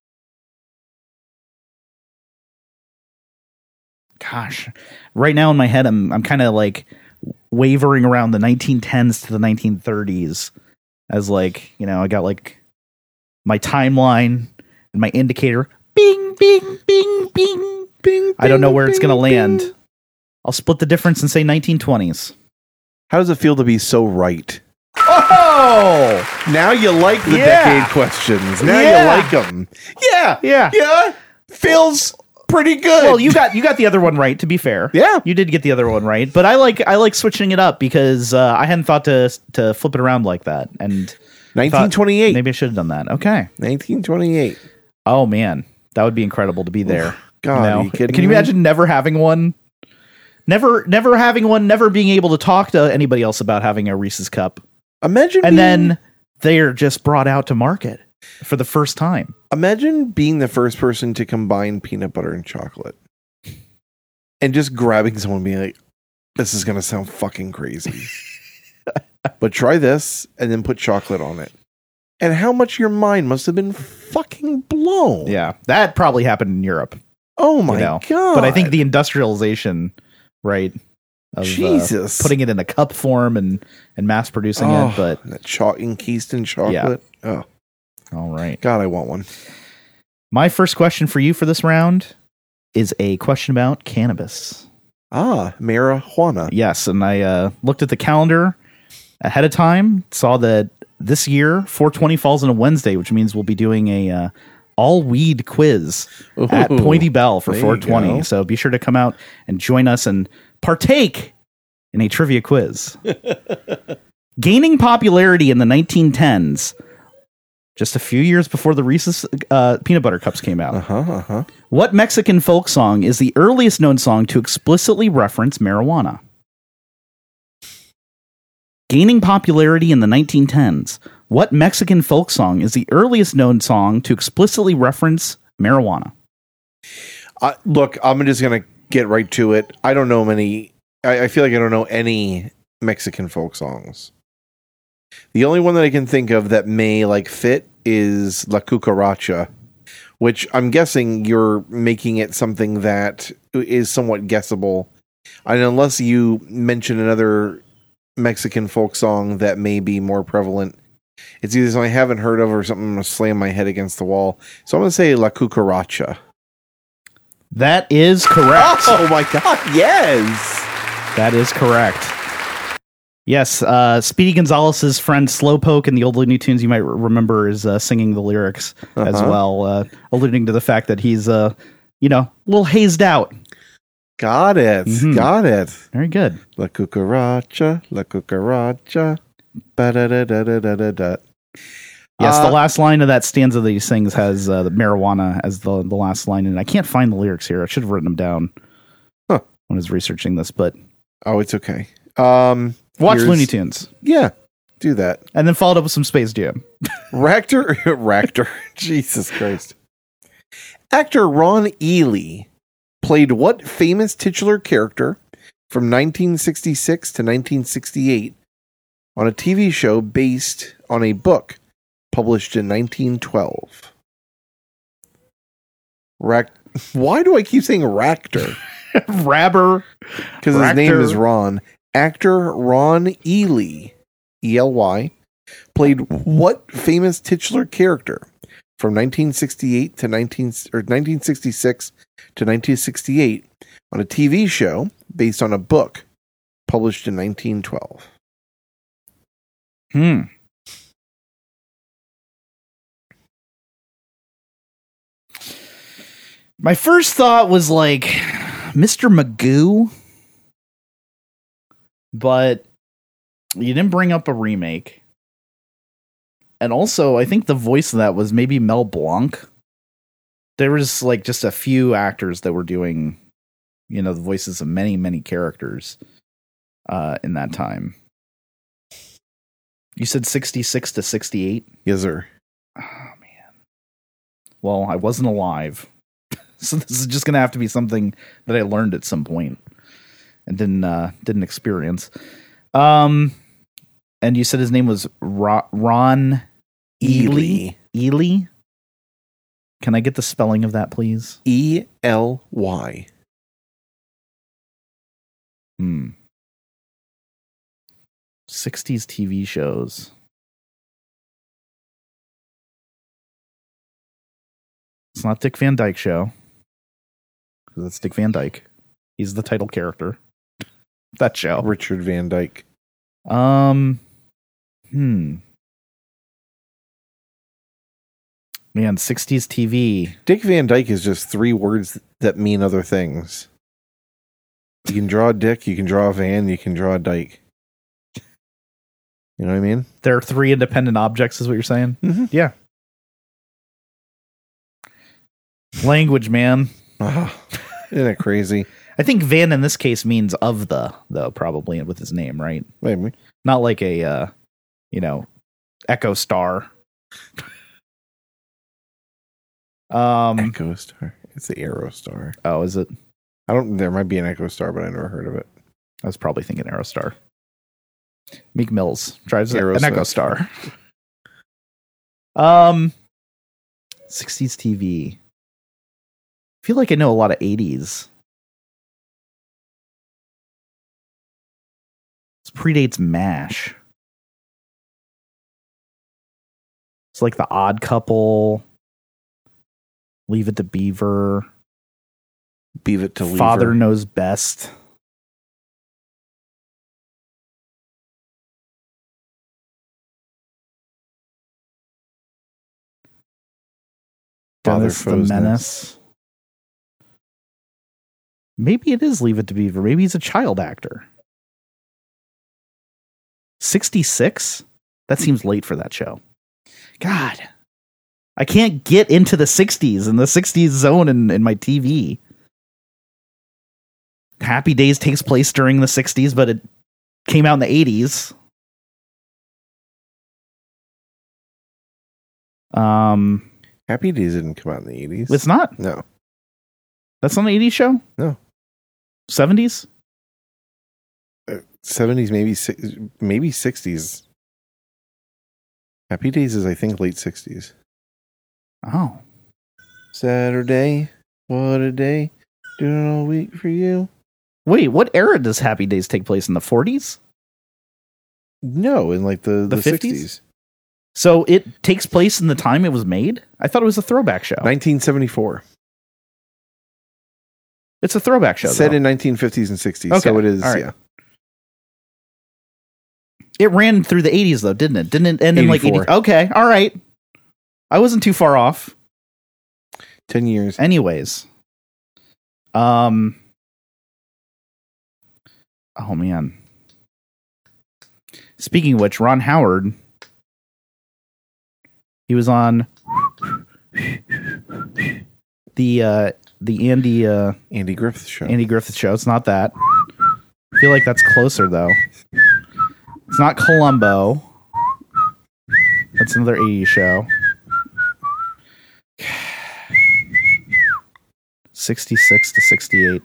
A: Gosh, right now in my head, I'm I'm kind of like wavering around the nineteen tens to the nineteen thirties as like, you know, I got like my timeline and my indicator. Bing, bing, bing, bing, bing. I don't know where it's going to land.
B: Bing.
A: I'll split the difference and say nineteen twenties.
B: How does it feel to be so right?
A: Oh!
B: Now you like the
A: Yeah.
B: decade questions. Now
A: Yeah.
B: you like them. Yeah.
A: Yeah.
B: Yeah. Feels pretty good.
A: Well, you got you got the other one right, to be fair.
B: Yeah.
A: You did get the other one right, but I like I like switching it up because uh, I hadn't thought to to flip it around like that, and
B: nineteen twenty-eight.
A: maybe I should have done that. Okay.
B: nineteen twenty-eight.
A: Oh man, that would be incredible to be there.
B: God,
A: know?
B: are you kidding
A: Can you
B: me?
A: imagine never having one? Never, never having one. Never being able to talk to anybody else about having a Reese's cup,
B: Imagine
A: and
B: being,
A: then they're just brought out to market for the first time.
B: imagine being the first person to combine peanut butter and chocolate. And just grabbing someone and being like, this is gonna sound fucking crazy. But try this and then put chocolate on it. And how much your mind must have been fucking blown.
A: Yeah, that probably happened in Europe.
B: Oh my
A: you know?
B: god.
A: But I think the industrialization, right? of
B: Jesus.
A: Uh, putting it in a cup form and, and mass producing
B: oh,
A: it. But
B: that cho- encased in chocolate. Yeah. Oh,
A: all right.
B: God, I want one.
A: My first question for you for this round is a question about cannabis.
B: Ah, marijuana.
A: Yes, and I uh, looked at the calendar ahead of time, saw that this year four twenty falls on a Wednesday, which means we'll be doing a uh, all weed quiz Ooh, at Pointy Bell for four twenty. So be sure to come out and join us and partake in a trivia quiz. Gaining popularity in the nineteen tens, just a few years before the Reese's uh, Peanut Butter Cups came out.
B: Uh-huh, uh-huh.
A: What Mexican folk song is the earliest known song to explicitly reference marijuana? Gaining popularity in the nineteen tens, what Mexican folk song is the earliest known song to explicitly reference marijuana?
B: Uh, look, I'm just going to get right to it. I don't know many. I, I feel like I don't know any Mexican folk songs. The only one that I can think of that may like fit is La Cucaracha, which I'm guessing you're making it something that is somewhat guessable. And unless you mention another Mexican folk song that may be more prevalent, it's either something I haven't heard of or something I'm going to slam my head against the wall. So I'm going to say La Cucaracha.
A: That is correct.
B: Oh my God, yes!
A: That is correct. Yes, uh, Speedy Gonzalez's friend Slowpoke in the old Looney Tunes, you might remember, is uh, singing the lyrics uh-huh. as well, uh, alluding to the fact that he's, uh, you know, a little hazed out.
B: Got it. Mm-hmm. Got it.
A: Very good.
B: La Cucaracha, La Cucaracha. Ba-da-da-da-da-da-da.
A: Yes,
B: uh,
A: the last line of that stanza that he sings has uh, the marijuana as the, the last line, and I can't find the lyrics here. I should have written them down huh. when I was researching this, but...
B: Oh, it's okay. Um...
A: Watch Looney Tunes.
B: Yeah, do that.
A: And then followed up with some Space Jam.
B: Ractor, Ractor, Jesus Christ. Actor Ron Ely played what famous titular character from nineteen sixty-six to nineteen sixty-eight on a T V show based on a book published in nineteen twelve? Rac- Why do I keep saying Ractor?
A: Rabber.
B: Because his name is Ron. Actor Ron Ely, E L Y, played what famous titular character from nineteen sixty-eight to nineteen or nineteen sixty-six to nineteen sixty-eight on a T V show based on a book published in nineteen twelve?
A: Hmm. My first thought was like Mister Magoo. But you didn't bring up a remake. And also, I think the voice of that was maybe Mel Blanc. There was like just a few actors that were doing, you know, the voices of many, many characters uh, in that time. You said sixty-six to sixty-eight?
B: Yes, sir.
A: Oh, man. Well, I wasn't alive. So this is just going to have to be something that I learned at some point. And didn't uh, didn't experience. Um, and you said his name was Ro- Ron Ely. Ely. Can I get the spelling of that, please?
B: E L Y.
A: Hmm. sixties T V shows. It's not Dick Van Dyke Show. Because it's Dick Van Dyke. He's the title character. That show.
B: Richard Van Dyke.
A: Um, hmm. Man, sixties T V.
B: Dick Van Dyke is just three words that mean other things. You can draw a dick, you can draw a van, you can draw a dyke. You know what I mean?
A: There are three independent objects, is what you're saying?
B: Mm-hmm.
A: Yeah. Language, man.
B: Oh, isn't it crazy?
A: I think van in this case means of the, though, probably with his name, right?
B: Maybe.
A: Not like a, uh, you know, Echo Star. um,
B: Echo Star. It's the Arrow Star.
A: Oh, is it?
B: I don't. There might be an Echo Star, but I never heard of it.
A: I was probably thinking Aerostar. Meek Mills drives
B: Aerosmith.
A: an Echo Star. um, sixties T V. I feel like I know a lot of eighties. This predates MASH. It's like The Odd Couple, Leave It to Beaver,
B: Beave It to Lever.
A: Father Knows Best.
B: Father
A: Dennis the
B: Foes
A: Menace. Maybe it is Leave It to Beaver. Maybe he's a child actor. sixty-six? That seems late for that show. God. I can't get into the sixties and the sixties zone in, in my T V. Happy Days takes place during the sixties, but it came out in the eighties. Um,
B: Happy Days didn't come out in the eighties.
A: It's not?
B: No.
A: That's not an eighties show?
B: No.
A: seventies?
B: seventies, maybe si- maybe sixties. Happy Days is, I think, late sixties.
A: Oh.
B: Saturday, what a day. Doing all week for you.
A: Wait, what era does Happy Days take place? In the forties?
B: No, in like the,
A: The
B: the,
A: fifties?
B: sixties.
A: So it takes place in the time it was made? I thought it was a throwback show.
B: nineteen seventy-four.
A: It's a throwback show.
B: Set
A: though.
B: in nineteen fifties and sixties.
A: Okay,
B: So it is,
A: all right.
B: yeah.
A: It ran through the eighties, though, didn't it? Didn't it end in like eighty?
B: eighty-four.
A: Okay, all right. I wasn't too far off.
B: ten years.
A: Anyways. Um. Oh, man. Speaking of which, Ron Howard, he was on the uh, the Andy uh,
B: Andy Griffith Show.
A: Andy Griffith Show. It's not that. I feel like that's closer, though. It's not Columbo. That's another eighties show. sixty-six to sixty-eight.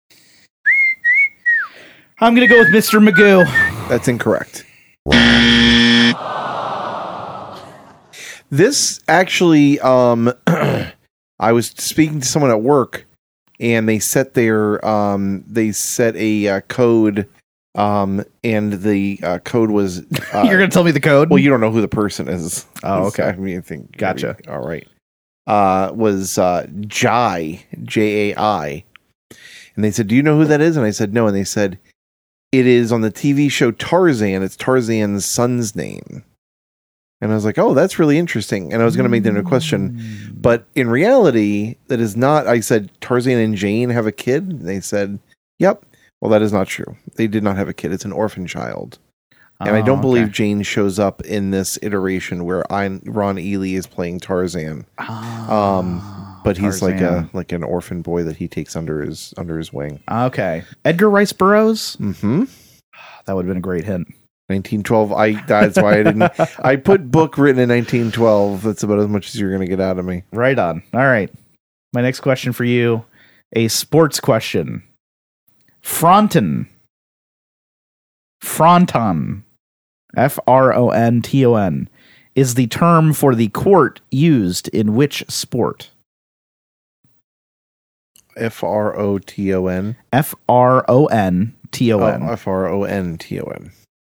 A: I'm going to go with Mister Magoo.
B: That's incorrect. This actually, um, I was speaking to someone at work, and they set their, um, they set a uh, code, um, and the uh, code was. Uh,
A: You're going to tell me the code?
B: Well, you don't know who the person is.
A: Oh, okay.
B: I mean, I think.
A: Gotcha.
B: All right. Uh, was uh, Jai, J A I. And they said, "Do you know who that is?" And I said, "No." And they said, "It is on the T V show Tarzan. It's Tarzan's son's name." And I was like, "Oh, that's really interesting." And I was going to make that into a question. But in reality, that is not. I said, "Tarzan and Jane have a kid?" And they said, "Yep." Well, that is not true. They did not have a kid. It's an orphan child. And
A: Oh,
B: I don't believe
A: okay.
B: Jane shows up in this iteration where I, Ron Ely is playing Tarzan.
A: Oh,
B: Um, but he's like
A: Tarzan.
B: a like an orphan boy that he takes under his under his wing.
A: Okay. Edgar Rice Burroughs?
B: Mm-hmm.
A: That would have been a great hint.
B: nineteen twelve. I that's why I didn't. I put book written in nineteen twelve. That's about as much as you're going to get out of me.
A: Right on. All right. My next question for you, a sports question. Fronton. Fronton. F R O N T O N. Is the term for the court used in which sport?
B: F R O T O N.
A: F R O N T O N.
B: Oh, F R O N T O N.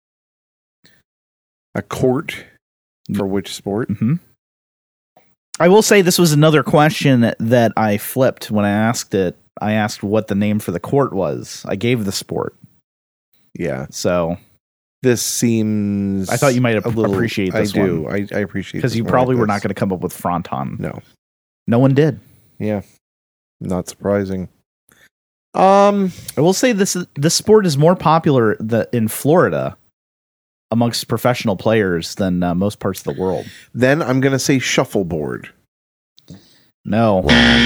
B: A court for which sport?
A: Mm-hmm. I will say this was another question that I flipped when I asked it. I asked what the name for the court was. I gave the sport.
B: Yeah.
A: So
B: This seems.
A: I thought you might ap-
B: a little,
A: appreciate this
B: I do.
A: one.
B: I, I appreciate
A: because
B: this
A: you
B: one
A: probably
B: like
A: were
B: this.
A: not going to come up with Fronton.
B: No.
A: No one did.
B: Yeah. Not surprising. Um,
A: I will say this this sport is more popular the, in Florida amongst professional players than uh, most parts of the world.
B: then I'm gonna say shuffleboard.
A: No.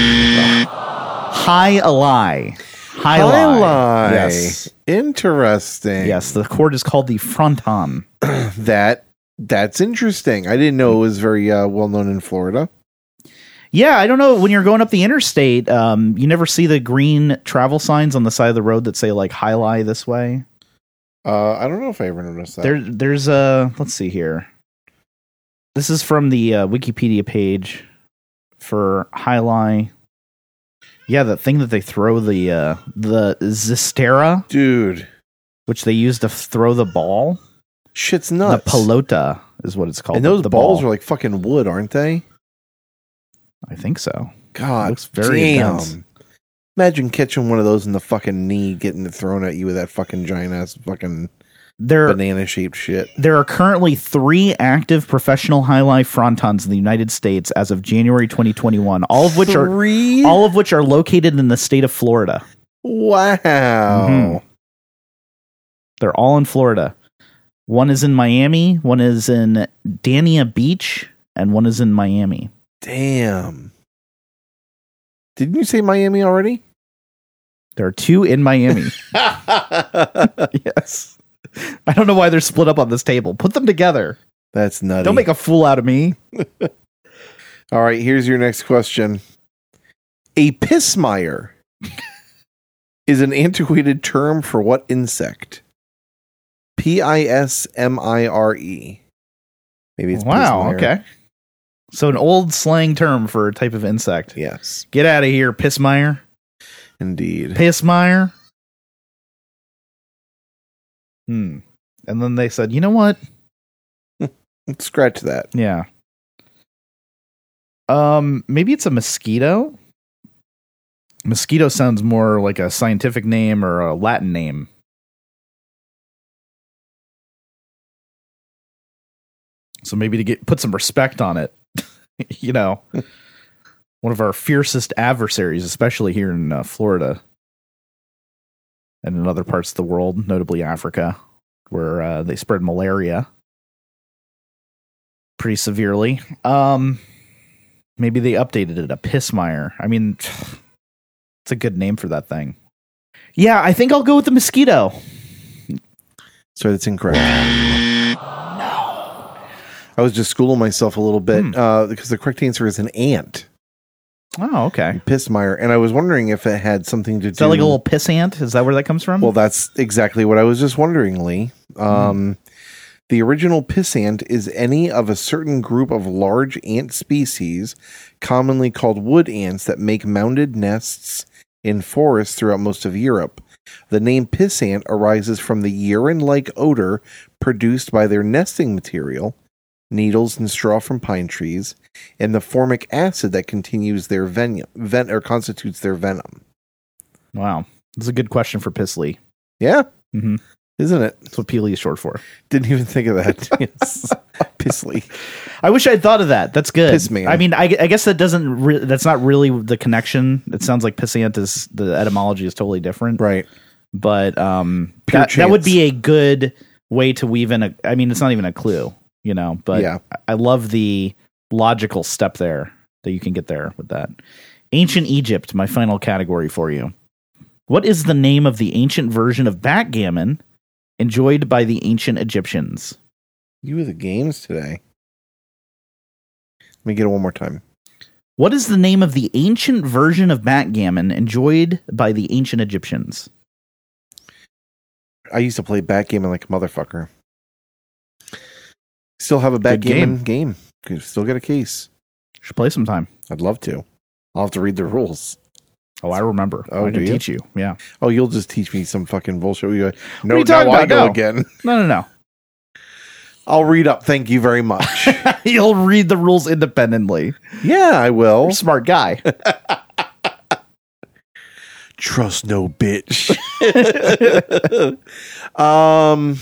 A: High ally. High lie. Yes.
B: Interesting.
A: Yes, the court is called the Fronton.
B: That that's interesting. I didn't know it was very uh, well known in Florida.
A: Yeah, I don't know. When you're going up the interstate, um, you never see the green travel signs on the side of the road that say like "High Lie" this way.
B: Uh, I don't know if I ever noticed that.
A: There, there's a. Let's see here. This is from the uh, Wikipedia page for High Lie. Yeah, the thing that they throw the uh, the Zistera.
B: Dude,
A: which they use to throw the ball.
B: Shit's nuts.
A: The pelota is what it's called.
B: And those
A: the
B: balls
A: ball.
B: are like fucking wood, aren't they?
A: I think so.
B: God,
A: looks very
B: damn.
A: intense.
B: Imagine catching one of those in the fucking knee, getting it thrown at you with that fucking giant ass fucking
A: There,
B: banana shaped shit.
A: there are currently three active professional high life frontons in the United States as of January twenty twenty-one. All of which
B: Three?
A: are all of which are located in the state of Florida.
B: Wow.
A: Mhm. They're all in Florida. One is in Miami, one is in Dania Beach, and one is in Miami.
B: Damn. Didn't you say Miami already?
A: There are two in Miami. Yes. I don't know why they're split up on this table. Put them together.
B: That's nutty.
A: Don't make a fool out of me.
B: All right, here's your next question. A pismire is an antiquated term for what insect? P I S M I R E. Maybe it's
A: Wow,
B: pismire.
A: okay. So an old slang term for a type of insect.
B: Yes,
A: Get out of here, Pissmire.
B: indeed.
A: Pissmire. Hmm. And then they said, you know what?
B: Let's scratch that.
A: Yeah. Um, maybe it's a mosquito. Mosquito sounds more like a scientific name or a Latin name. So maybe to get put some respect on it, you know, one of our fiercest adversaries, especially here in uh, Florida and in other parts of the world, notably Africa, where uh, they spread malaria pretty severely. Um, maybe they updated it, a pissmire. I mean, it's a good name for that thing. Yeah, I think I'll go with the mosquito.
B: So that's incorrect. I was just schooling myself a little bit
A: Hmm.
B: uh, because the correct answer is an ant.
A: Oh, okay.
B: Pismire. And I was wondering if it had something to
A: Is
B: do...
A: that like a little piss ant? Is that where that comes from?
B: Well, that's exactly what I was just wondering, Lee. Um, The original piss ant is any of a certain group of large ant species, commonly called wood ants, that make mounded nests in forests throughout most of Europe. The name piss ant arises from the urine-like odor produced by their nesting material, needles and straw from pine trees, and the formic acid that continues their venom, ven- or constitutes their venom.
A: Wow. That's a good question for Pissley.
B: Yeah,
A: Mm-hmm.
B: isn't it?
A: That's what Peely is short for.
B: Didn't even think of that. Yes. Pissley.
A: I wish I'd thought of that. That's good.
B: Piss man.
A: I mean, I, I guess that doesn't. Re- that's not really the connection. It sounds like pissant is the etymology is totally different,
B: Right.
A: but um,
B: Pure
A: that, that would
B: chance.
A: be a good way to weave in a. I mean, it's not even a clue, you know. But
B: Yeah.
A: I love the logical step there that you can get there with that. Ancient Egypt, my final category for you. What is the name of the ancient version of backgammon enjoyed by the ancient Egyptians?
B: You were the games today. Let me get it one more time.
A: What is the name of the ancient version of backgammon enjoyed by the ancient Egyptians?
B: I used to play backgammon like a motherfucker. Still have a backgammon game. Could still get a case.
A: Should play sometime.
B: I'd love to. I'll have to read the rules.
A: Oh, I remember.
B: Oh,
A: I
B: do
A: can
B: you?
A: teach you. Yeah.
B: Oh, you'll just teach me some fucking bullshit. We go, no,
A: are you talking
B: now I
A: about?
B: go
A: No.
B: again.
A: No, no, no.
B: I'll read up. Thank you very much.
A: You'll read the rules independently.
B: Yeah, I will.
A: You're a smart guy.
B: Trust no bitch. um,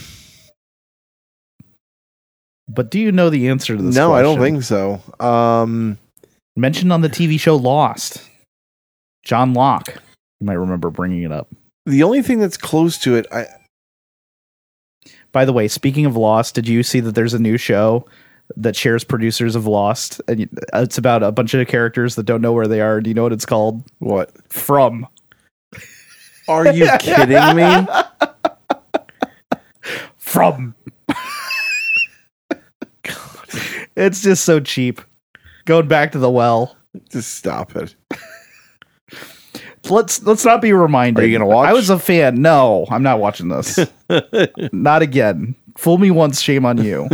A: But do you know the answer to this
B: no, I don't
A: question?
B: think so. Um,
A: Mentioned on the T V show Lost. John Locke. You might remember bringing it up.
B: the only thing that's close to it, I
A: By the way, speaking of Lost, did you see that there's a new show that shares producers of Lost? And it's about a bunch of characters that don't know where they are. Do you know what it's called?
B: what?
A: From.
B: Are you kidding me?
A: From. It's just so cheap. Going back to the well.
B: Just stop it.
A: Let's let's not be reminded.
B: Are you gonna watch?
A: I was a fan. No, I'm not watching this. Not again. Fool me once, shame on you.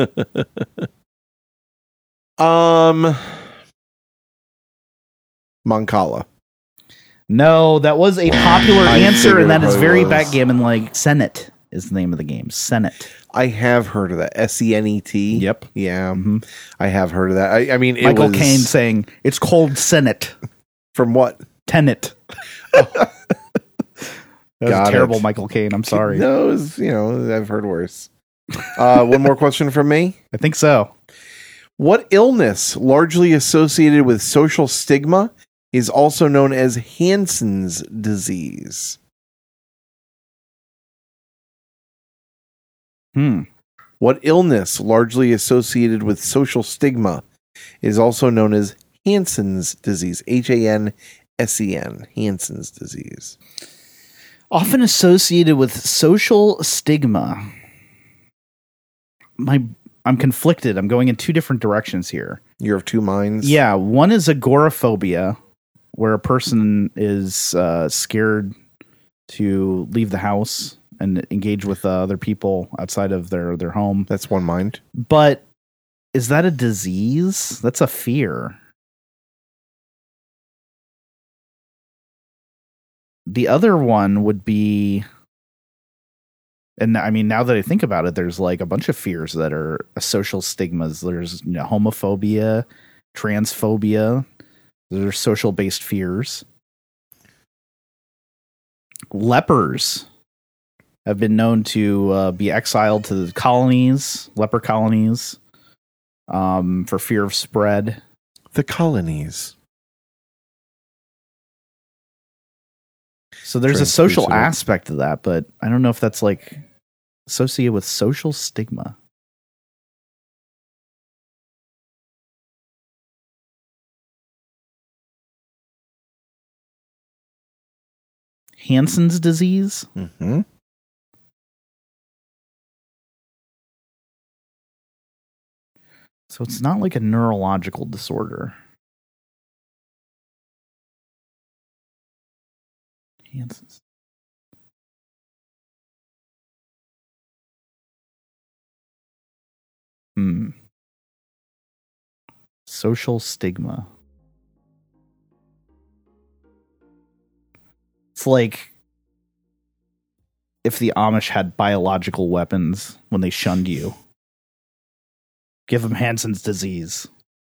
B: Um, Mancala.
A: No, that was a popular
B: I
A: answer,
B: figured
A: and that
B: it
A: is
B: probably
A: very
B: was.
A: backgammon like. Senate is the name of the game. Senet.
B: I have heard of that. S E N E T.
A: Yep.
B: Yeah,
A: Mm-hmm.
B: I have heard of that. I, I mean, it
A: Michael
B: was
A: Caine saying it's called Senet.
B: from what?
A: Tenet. that was
B: Got
A: a terrible
B: it.
A: Michael Caine. I'm sorry.
B: No, it was, you know, I've heard worse. Uh, one more question from me.
A: I think so.
B: What illness, largely associated with social stigma, is also known as Hansen's disease?
A: Hmm.
B: What illness, largely associated with social stigma, is also known as Hansen's disease? H A N S E N. Hansen's disease.
A: Often associated with social stigma. My, I'm conflicted. I'm going in two different directions here.
B: You're of two minds?
A: Yeah, one is agoraphobia, where a person is uh, scared to leave the house and engage with uh, other people outside of their, their home.
B: That's one mind.
A: But is that a disease? That's a fear. The other one would be, and I mean, now that I think about it, there's like a bunch of fears that are social stigmas. There's, you know, homophobia, transphobia. Those are social based fears. Lepers have been known to uh, be exiled to the colonies, leper colonies, um, for fear of spread.
B: The colonies.
A: So there's a social
B: Translucent.
A: aspect to that, but I don't know if that's like associated with social stigma. Hansen's disease?
B: Mm-hmm.
A: So it's not like a neurological disorder. Hansen's. Hmm. Social stigma. It's like if the Amish had biological weapons when they shunned you. Give them Hansen's disease.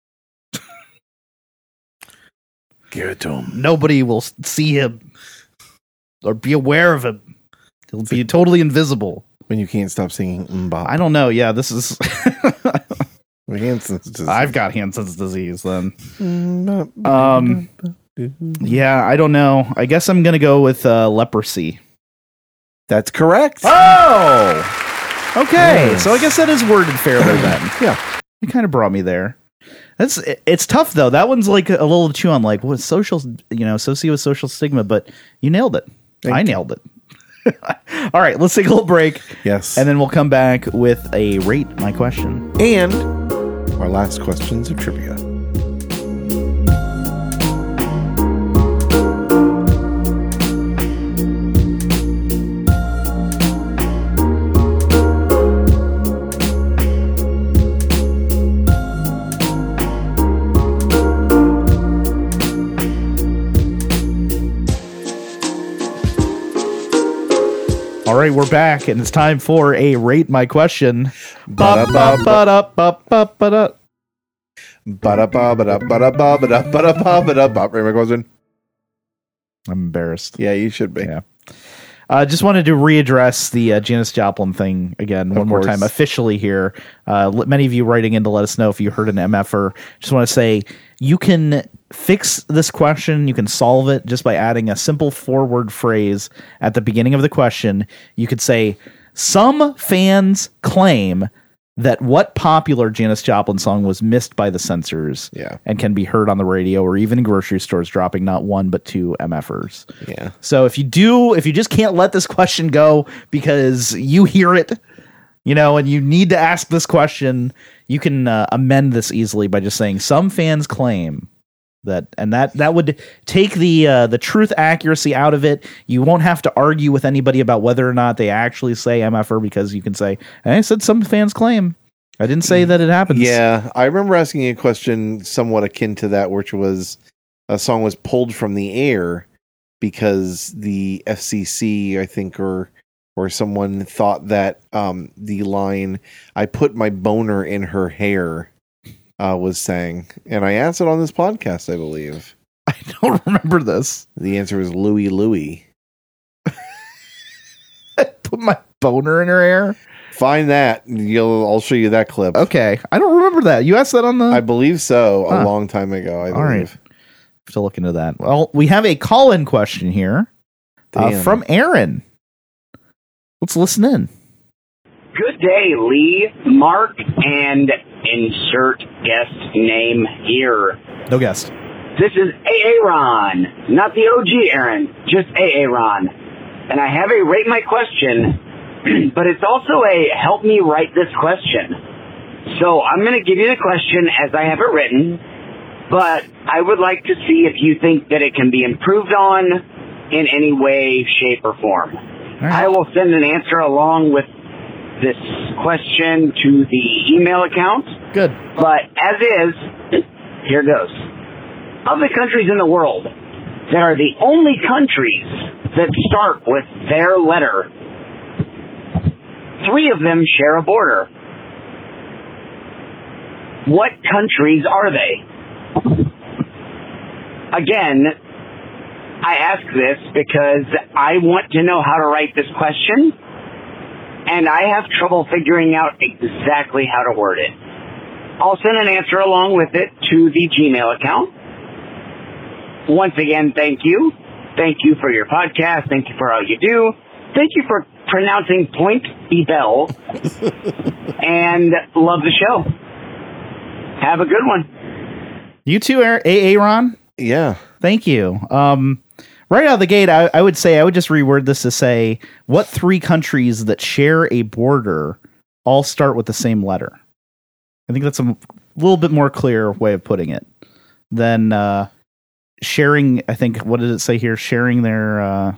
B: Give it to him.
A: Nobody will see him or be aware of him. He'll be totally invisible.
B: When you can't stop singing Mbop.
A: I don't know. Yeah, this is.
B: Hansen's disease.
A: I've got Hansen's disease then.
B: Mm,
A: Um, yeah, I don't know. I guess I'm going to go with uh, leprosy.
B: That's correct.
A: Oh! Okay,
B: Yes.
A: so I guess that is worded fairly then.
B: Yeah.
A: You kind of brought me there. That's it- it's tough though. That one's like a little to chew on. Like what social, you know, associated with social stigma, but you nailed it.
B: Thank
A: I
B: you.
A: nailed it. All right, let's take a little break,
B: Yes.
A: and then we'll come back with a rate my question.
B: And our last questions of trivia.
A: All right, we're back, and it's time for a rate my question.
B: Ba-da-ba-ba.
A: Ba-da-ba-ba-ba-da.
B: Ba-da-ba-ba-da-ba-da-ba-ba-da-ba-da-ba-ba-da-ba. Right, my question?
A: I'm embarrassed.
B: Yeah, you should be.
A: Yeah. Uh, just wanted to readdress the uh, Janis Joplin thing again one
B: Of
A: more
B: course.
A: time officially here. Uh, l- many of you writing in to let us know if you heard an M F er. Just want to say you can fix this question. You can solve it just by adding a simple four-word phrase at the beginning of the question. You could say, some fans claim that what popular Janis Joplin song was missed by the censors
B: Yeah.
A: and can be heard on the radio or even in grocery stores, dropping not one but two M F ers.
B: Yeah.
A: So if you do, if you just can't let this question go because you hear it, you know, and you need to ask this question, you can uh, amend this easily by just saying some fans claim that, and that that would take the uh, the truth accuracy out of it. You won't have to argue with anybody about whether or not they actually say M F er because you can say, I said some fans claim. I didn't say that it happens.
B: Yeah, I remember asking a question somewhat akin to that, which was a song was pulled from the air because the F C C, I think, or where someone thought that um, the line "I put my boner in her hair" uh, was saying, and I asked it on this podcast, I believe.
A: I don't remember this.
B: The answer was Louie Louie.
A: Put my boner in her hair.
B: Find that. And you'll. I'll show you that clip.
A: Okay, I don't remember that. You asked that on the.
B: I believe so.
A: Huh.
B: A long time ago. I believe.
A: All right. Have to look into that. Well, we have a call-in question here uh, from Aaron. Let's listen in.
C: Good day, Lee, Mark, and insert guest name here.
A: No guest.
C: This is Aaron, not the O G Aaron, just Aaron. And I have a rate my question, but it's also a help me write this question. So I'm going to give you the question as I have it written, but I would like to see if you think that it can be improved on in any way, shape, or form. Right. I will send an answer along with this question to the email account.
A: Good.
C: But as is, here goes. Of the countries in the world that are the only countries that start with their letter, three of them share a border. What countries are they? Again, I ask this because I want to know how to write this question, and I have trouble figuring out exactly how to word it. I'll send an answer along with it to the Gmail account. Once again, thank you. Thank you for your podcast. Thank you for all you do. Thank you for pronouncing Point E Bell. And love the show. Have a good one.
A: You too, Aaron.
B: Yeah.
A: Thank you. Um, right out of the gate, I, I would say I would just reword this to say, what three countries that share a border all start with the same letter? I think that's a little bit more clear way of putting it than uh, sharing. I think, what did it say here? Sharing their... Uh,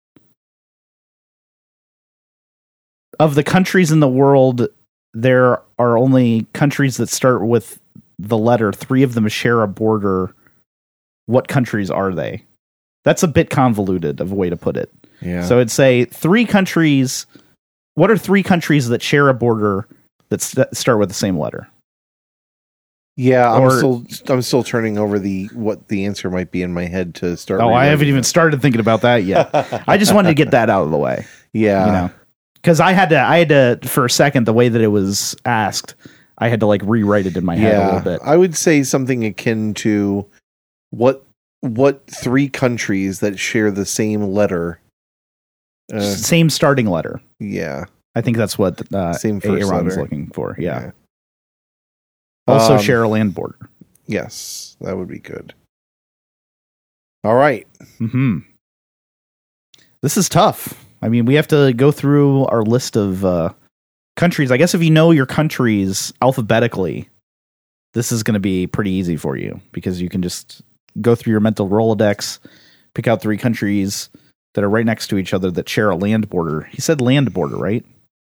A: of the countries in the world, there are only countries that start with the letter. Three of them share a border. What countries are they? That's a bit convoluted of a way to put it.
B: Yeah.
A: So it'd say three countries. What are three countries that share a border that st- start with the same letter?
B: Yeah, I'm
A: or,
B: still I'm still turning over the what the answer might be in my head to start.
A: Oh, I haven't even
B: that.
A: started thinking about that yet. I just wanted to get that out of the way.
B: Yeah,
A: you know, because I had to I had to for a second the way that it was asked, I had to like rewrite it in my head
B: yeah,
A: a little bit.
B: I would say something akin to what what three countries that share the same letter,
A: uh, same starting letter.
B: Yeah,
A: I think that's what uh,
B: same first
A: Aaron was
B: letter.
A: looking for. Yeah.
B: yeah.
A: Also
B: um,
A: share a land border.
B: Yes, that would be good. All right.
A: Hmm. This is tough. I mean, we have to go through our list of uh, countries. I guess if you know your countries alphabetically, this is going to be pretty easy for you because you can just go through your mental Rolodex, pick out three countries that are right next to each other that share a land border. He said land border, right?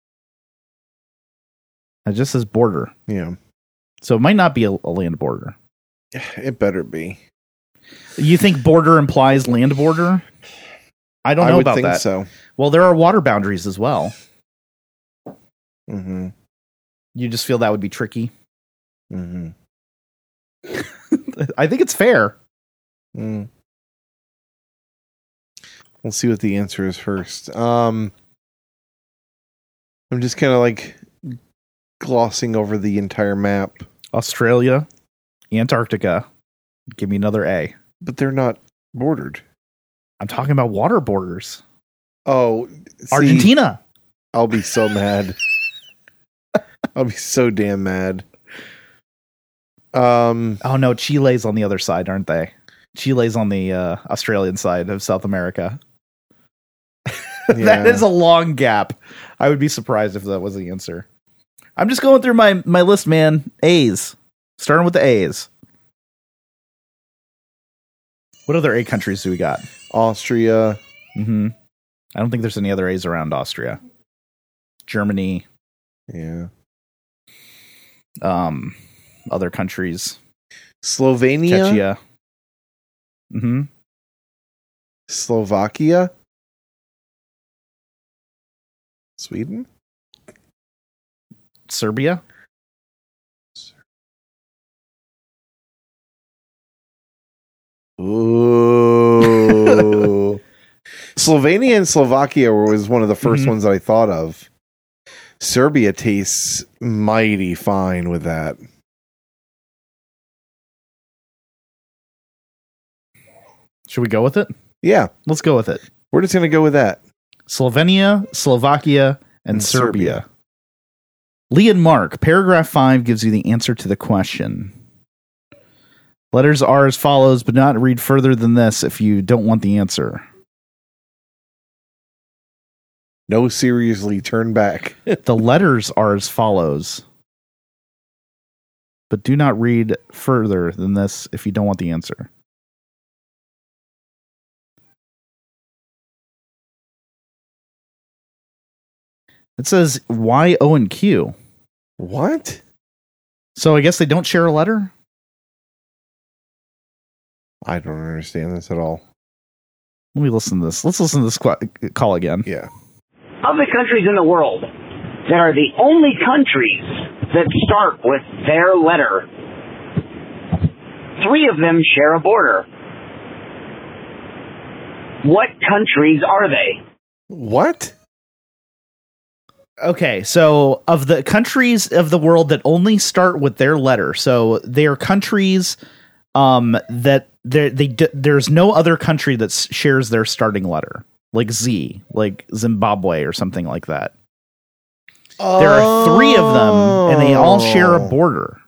A: It just says border.
B: Yeah.
A: So it might not be a, a land border.
B: It better be.
A: You think border implies land border? I don't know
B: I would
A: about
B: think
A: that.
B: So.
A: Well, there are water boundaries as well.
B: Mm-hmm.
A: You just feel that would be tricky?
B: Mm-hmm.
A: I think it's fair.
B: Mm. We'll see what the answer is first. Um, I'm just kind of like glossing over the entire map.
A: Australia, Antarctica. Give me another A.
B: But they're not bordered.
A: I'm talking about water borders.
B: Oh, see,
A: Argentina.
B: I'll be so mad. I'll be so damn mad. Um.
A: Oh no, Chile's on the other side, aren't they? Chile's on the uh, Australian side of South America.
B: Yeah.
A: That is a long gap. I would be surprised if that was the answer. I'm just going through my, my list, man. A's. Starting with the A's. What other A countries do we got?
B: Austria.
A: Mm-hmm. I don't think there's any other A's around Austria. Germany.
B: Yeah.
A: Um, other countries.
B: Slovenia.
A: Czechia. Mm-hmm.
B: Slovakia. Sweden?
A: Serbia?
B: Ooh. Slovenia and Slovakia was one of the first
A: Mhm.
B: ones that I thought of. Serbia tastes mighty fine with that.
A: Should we go with it?
B: Yeah,
A: Let's go with it.
B: we're just going to go with that.
A: Slovenia, Slovakia, and,
B: And
A: Serbia.
B: Serbia.
A: Lee and Mark, paragraph five gives you the answer to the question. Letters are as follows, but not read further than this if you don't want the answer.
B: No, seriously, turn back.
A: The letters are as follows, but do not read further than this if you don't want the answer. It says Y, O, and Q.
B: What?
A: So I guess they don't share a letter?
B: I don't understand this at all.
A: Let me listen to this. Let's listen to this qu- call again.
B: Yeah.
C: Of the countries in the world that are the only countries that start with their letter, three of them share a border. What countries are they?
B: What?
A: Okay, so of the countries of the world that only start with their letter, so they are countries um, that they they d- there's no other country that s- shares their starting letter, like Z, like Zimbabwe or something like that. There are three of them, and they all share a border.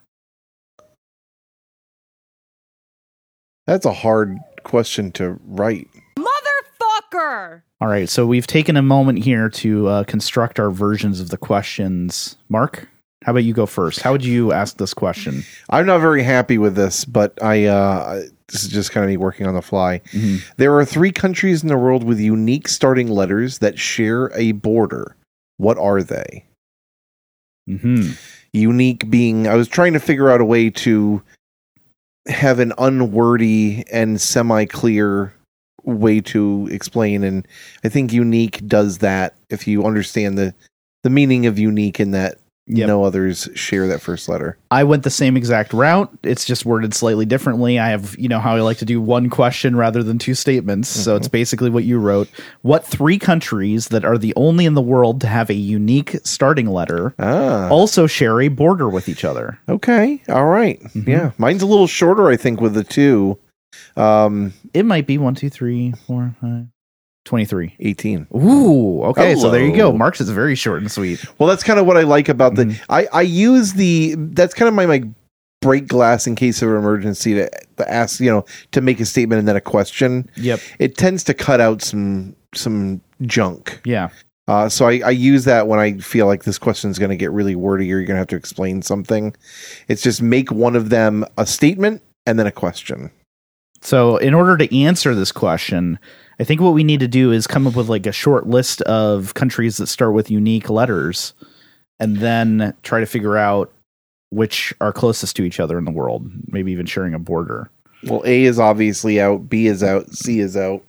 B: That's a hard question to write.
D: Motherfucker!
A: All right, so we've taken a moment here to uh, construct our versions of the questions. Mark, how about you go first? How would you ask this question?
B: I'm not very happy with this, but I uh, this is just kind of me working on the fly.
A: Mm-hmm.
B: There are three countries in the world with unique starting letters that share a border. What are they?
A: Mm-hmm.
B: Unique being, I was trying to figure out a way to have an unwordy and semi-clear way to explain, and I think unique does that if you understand the the meaning of unique in that
A: Yep.
B: no others share that first letter.
A: I went the same exact route. It's just worded slightly differently. I have, you know, how I like to do one question rather than two statements. Mm-hmm. So it's basically what you wrote. What three countries that are the only in the world to have a unique starting letter
B: Ah.
A: also share a border with each other?
B: Okay. All right.
A: Mm-hmm.
B: Yeah. Mine's a little shorter, I think, with the two. Um,
A: It might be one, two, three, four, five, twenty-three.
B: eighteen.
A: Ooh, okay. So there you go.
B: Hello.
A: Mark's is very short and sweet.
B: Well, that's kind of what I like about the.
A: Mhm.
B: I I use the. That's kind of my like break glass in case of emergency to, to ask, you know, to make a statement and then a question.
A: Yep.
B: It tends to cut out some some junk.
A: Yeah.
B: Uh, so I, I use that when I feel like this question is going to get really wordy or you're going to have to explain something. It's just make one of them a statement and then a question.
A: So in order to answer this question, I think what we need to do is come up with like a short list of countries that start with unique letters and then try to figure out which are closest to each other in the world, maybe even sharing a border.
B: Well, A is obviously out. B is out. C is out.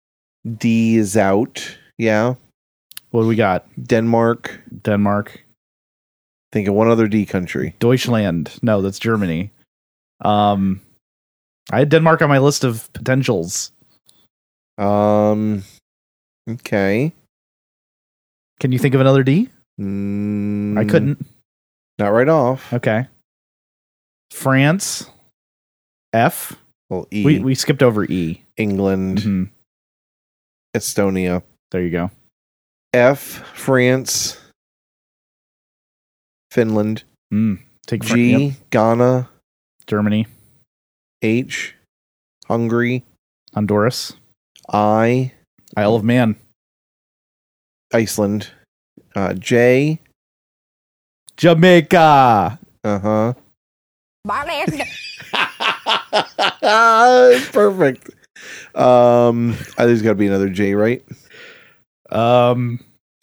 B: D is out. Yeah.
A: What do we got?
B: Denmark.
A: Denmark.
B: Think of one other D country.
A: Deutschland. No, that's Germany. Um, I had Denmark on my list of potentials.
B: Um. Okay.
A: Can you think of another D?
B: Mm,
A: I couldn't.
B: Not right off.
A: Okay. France. F.
B: Well, E.
A: We we skipped over E.
B: England.
A: Mhm.
B: Estonia.
A: There you go.
B: F. France. Finland.
A: Mm. Take Fr-
B: G.
A: yep.
B: Ghana.
A: Germany.
B: H. Hungary.
A: Honduras.
B: I.
A: Isle of Man.
B: Iceland. Uh, J.
A: Jamaica.
B: Uh huh.
D: Marlon.
B: Perfect. Um, uh, there's got to be another J, right?
A: Um.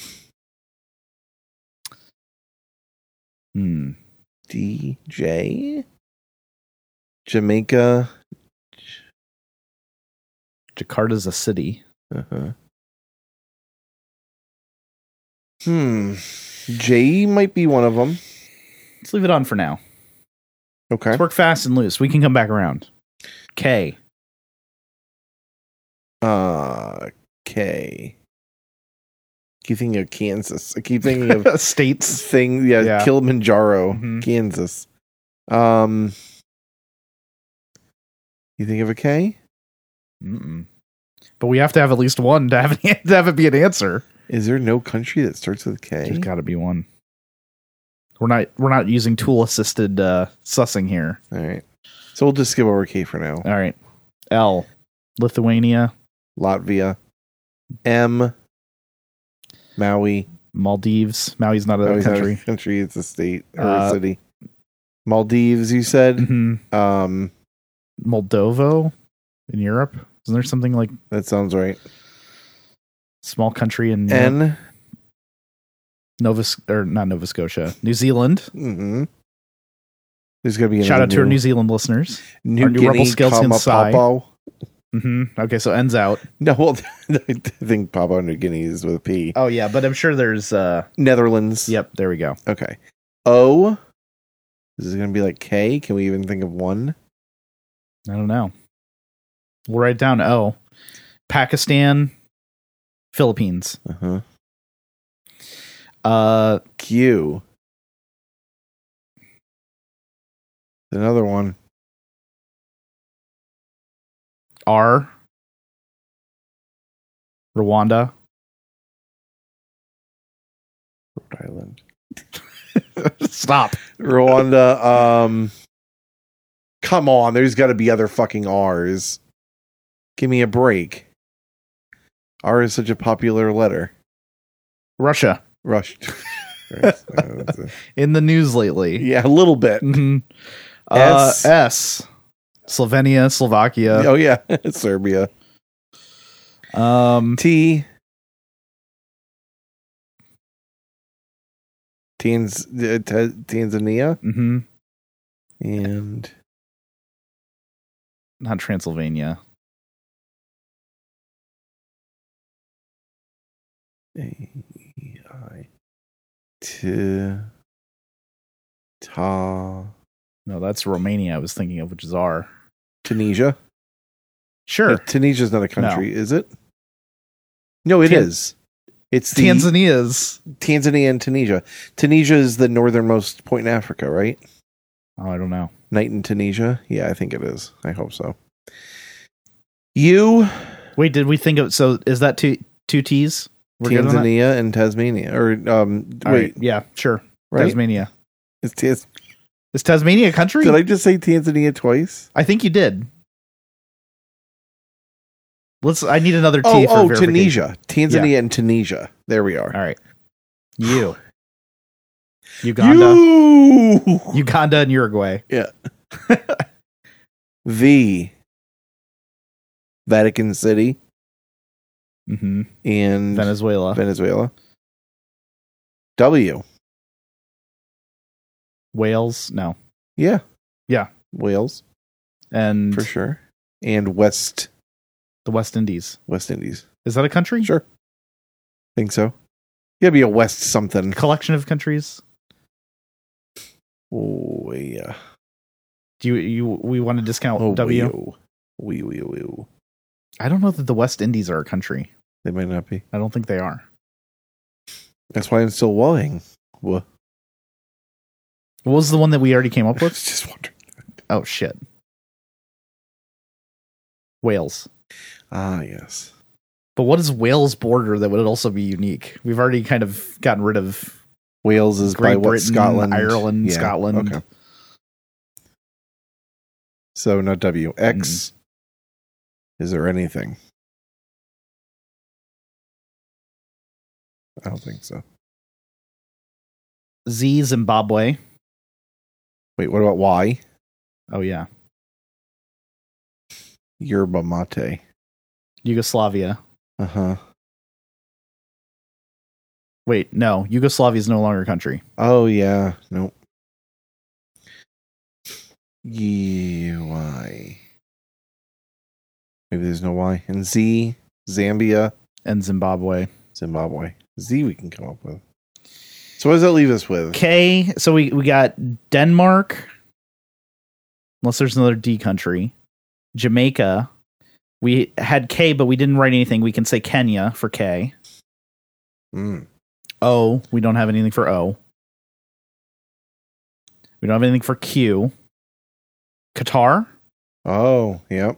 A: Hmm.
B: D J. Jamaica.
A: Jakarta's a city.
B: Uh huh. Hmm. J might be one of them.
A: Let's leave it on for now.
B: Okay.
A: Let's work fast and loose. We can come back around. K.
B: Uh, K. Keep thinking of Kansas. I keep thinking of
A: States.
B: thing. Yeah,
A: Yeah.
B: Kilimanjaro,
A: Mhm.
B: Kansas. Um, you think of a K?
A: Mm-mm. But we have to have at least one to have, to have it be an answer.
B: Is there no country that starts with K?
A: There's got to be one. We're not we're not using tool assisted uh, sussing here.
B: All right. So we'll just skip over K for now.
A: All right. L. Lithuania,
B: Latvia. M. Maui.
A: Maldives. Maui's not a
B: Maui's not
A: country.
B: a country. It's a state or
A: Uh,
B: a city. Maldives, you said?
A: Mhm.
B: Um,
A: Moldovo in Europe. Isn't there something like
B: that sounds right.
A: small country in Europe?
B: N.
A: Nova S- or not Nova Scotia, New Zealand.
B: Mm-hmm. There's going to be
A: Shout out to our
B: new,
A: New Zealand listeners.
B: New
A: our new
B: Guinea,
A: Rebel Scouts
B: comma,
A: inside.
B: Papua.
A: hmm Okay, so ends out.
B: No, well, I think Papua New Guinea is with a P.
A: Oh yeah, but I'm sure there's. uh
B: Netherlands.
A: Yep, there we go.
B: Okay. O. This is going to be like K. Can we even think of one?
A: I don't know. We'll write down O. Pakistan, Philippines.
B: Uh-huh.
A: Uh,
B: Q. Another one.
A: R. Rwanda.
B: Rhode Island.
A: Stop.
B: Rwanda. Um, come on. There's got to be other fucking R's. Give me a break. R is such a popular letter.
A: Russia.
B: Rush. Right. Uh, that's a-
A: In the news lately.
B: yeah, a little bit.
A: Mhm. Uh,
B: S.
A: S. Slovenia, Slovakia.
B: Oh, yeah. Serbia.
A: Um,
B: T. Tanz- uh, Ta- Tanzania.
A: mhm.
B: And
A: Not Transylvania.
B: A I T Ta
A: No, that's Romania I was thinking of, which is R.
B: Tunisia.
A: Sure.
B: Uh, Tunisia's not a country, is it? No, it
A: Tan-
B: is. It's the
A: Tanzania's.
B: Tanzania and Tunisia. Tunisia is the northernmost point in Africa, right?
A: Oh, I don't know.
B: Night in Tunisia. Yeah, I think it is. I hope so. You,
A: Wait, did we think of, so is that two, two T's? We're good on that?
B: Tanzania and Tasmania, or um,
A: All
B: wait,
A: right. Yeah, sure.
B: right?
A: Tasmania.
B: It's Tas-
A: Is Tasmania a country?
B: Did I just say Tanzania twice?
A: I think you did. Let's. I need another T
B: Oh,
A: for
B: oh,
A: verification.
B: Tunisia, Tanzania, and Tunisia. There we are.
A: All right. You. Uganda.
B: You.
A: Uganda and Uruguay.
B: Yeah. V. Vatican City
A: Mm-hmm.
B: and
A: Venezuela.
B: Venezuela. W.
A: Wales. No.
B: Yeah.
A: Yeah.
B: Wales
A: And
B: for sure. And West
A: the West Indies.
B: West Indies.
A: Is that a country?
B: Sure. Think so. Gotta be a West something.
A: Collection of countries.
B: Oh yeah.
A: Do you you we want to discount
B: Oh
A: W?
B: wee-oh. Wee wee wee.
A: I don't know that the West Indies are a country.
B: They might not be.
A: I don't think they are.
B: That's why I'm still worrying. What?
A: What was the one that we already came up with?
B: Just wondering.
A: Oh shit. Wales.
B: Ah yes.
A: But what is Wales border that would also be unique? We've already kind of gotten rid of
B: Wales is by
A: Great
B: what?
A: Britain,
B: Scotland,
A: Ireland,
B: Yeah,
A: Scotland.
B: Okay. So not W. X. Is there anything? I don't think so.
A: Z, Zimbabwe.
B: Wait, what about Y?
A: Oh yeah.
B: Yerba mate.
A: Yugoslavia.
B: Uh huh.
A: Wait, no. Yugoslavia is no longer a country.
B: Oh yeah. Nope. Y. Maybe there's no Y. And Z. Zambia.
A: And Zimbabwe.
B: Zimbabwe. Z we can come up with. So what does that leave us with?
A: K. So we, we got Denmark, unless there's another D country. Jamaica. We had K, but we didn't write anything. We can say Kenya for K.
B: Mm.
A: O. We don't have anything for O. We don't have anything for Q. Qatar.
B: Oh, yep.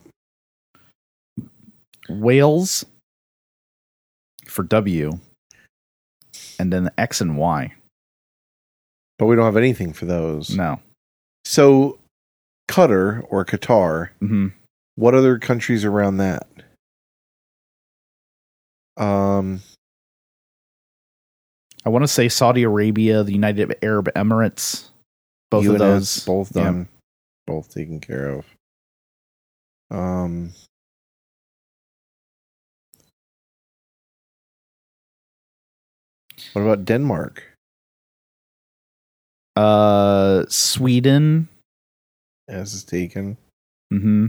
A: Wales for W. And then X and Y.
B: But we don't have anything for those.
A: No.
B: So Qatar or Qatar,
A: Mm-hmm.
B: what other countries around that? Um,
A: I want to say Saudi Arabia, the United Arab Emirates. Both
B: U
A: of
B: N S,
A: those.
B: both
A: Yeah.
B: done, both taken care of. Um, what about Denmark?
A: Uh, Sweden.
B: As is taken.
A: Mm-hmm.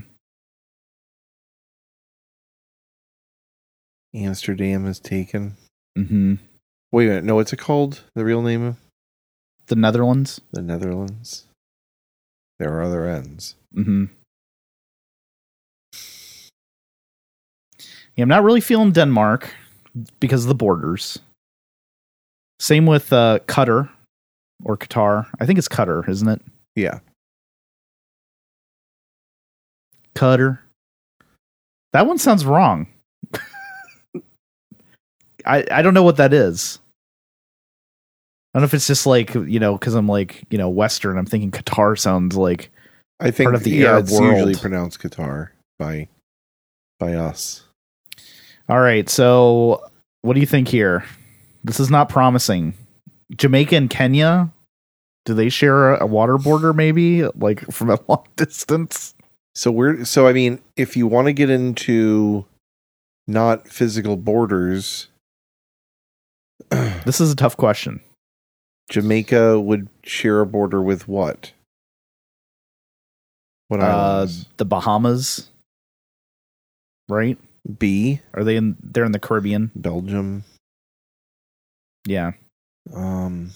B: Amsterdam is taken.
A: Mm-hmm.
B: Wait a minute. No, what's it called? The real name of
A: The Netherlands.
B: the Netherlands? There are other ends.
A: Mm-hmm. Yeah, I'm not really feeling Denmark because of the borders. Same with uh, Qatar or Qatar. I think it's Qatar, isn't it?
B: Yeah.
A: Qatar. That one sounds wrong. I I don't know what that is. I don't know if it's just like, you know, because I'm like, you know, Western. I'm thinking Qatar sounds like
B: I think
A: part of the
B: yeah,
A: Arab
B: it's
A: world.
B: usually pronounced Qatar by by us.
A: All right, so what do you think here? This is not promising. Jamaica and Kenya, do they share a water border maybe, like from a long distance?
B: So we're so I mean, if you want to get into not physical borders,
A: This is a tough question.
B: Jamaica would share a border with what? What
A: Uh,
B: islands?
A: the Bahamas, right?
B: B,
A: Are they in? They're in the Caribbean.
B: Belgium.
A: Yeah,
B: Um,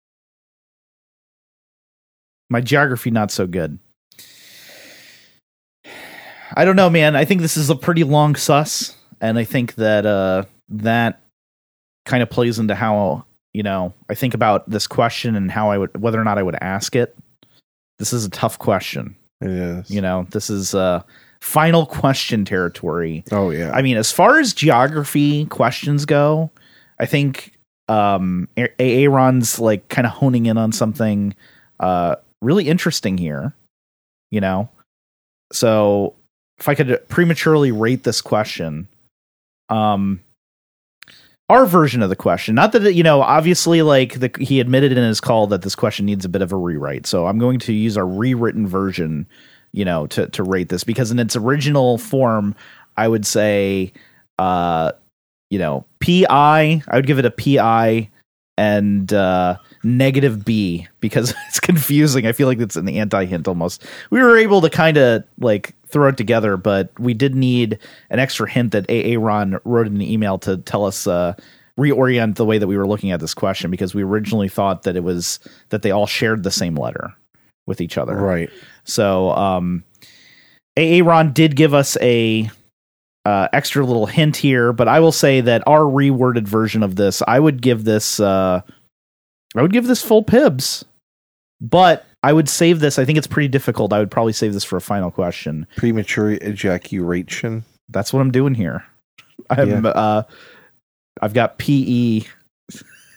A: my geography not so good. I don't know, man. I think this is a pretty long suss, and I think that uh, that kind of plays into how, you know, I think about this question and how I would, whether or not I would ask it. This is a tough question.
B: it is.
A: You know, this is uh, final question territory.
B: Oh yeah.
A: I mean, as far as geography questions go, I think um, A- Aaron's like kind of honing in on something uh, really interesting here. You know, so if I could prematurely rate this question, um, our version of the question, not that it, you know, obviously, like the, he admitted in his call that this question needs a bit of a rewrite. So I'm going to use our rewritten version, you know, to to rate this, because in its original form, I would say, uh, you know, P I. I would give it a P I and uh, negative B, because it's confusing. I feel like it's an anti-hint almost. We were able to kind of like throw it together, but we did need an extra hint that A A. Ron wrote in an email to tell us, uh, reorient the way that we were looking at this question, because we originally thought that it was that they all shared the same letter with each other.
B: right.
A: So um, A A. Ron did give us a uh, extra little hint here, but I will say that our reworded version of this, I would give this, uh, I would give this full pibs, but I would save this. I think it's pretty difficult. I would probably save this for a final question.
B: Premature ejaculation.
A: That's what I'm doing here. I'm,
B: Yeah.
A: uh, I've got P E.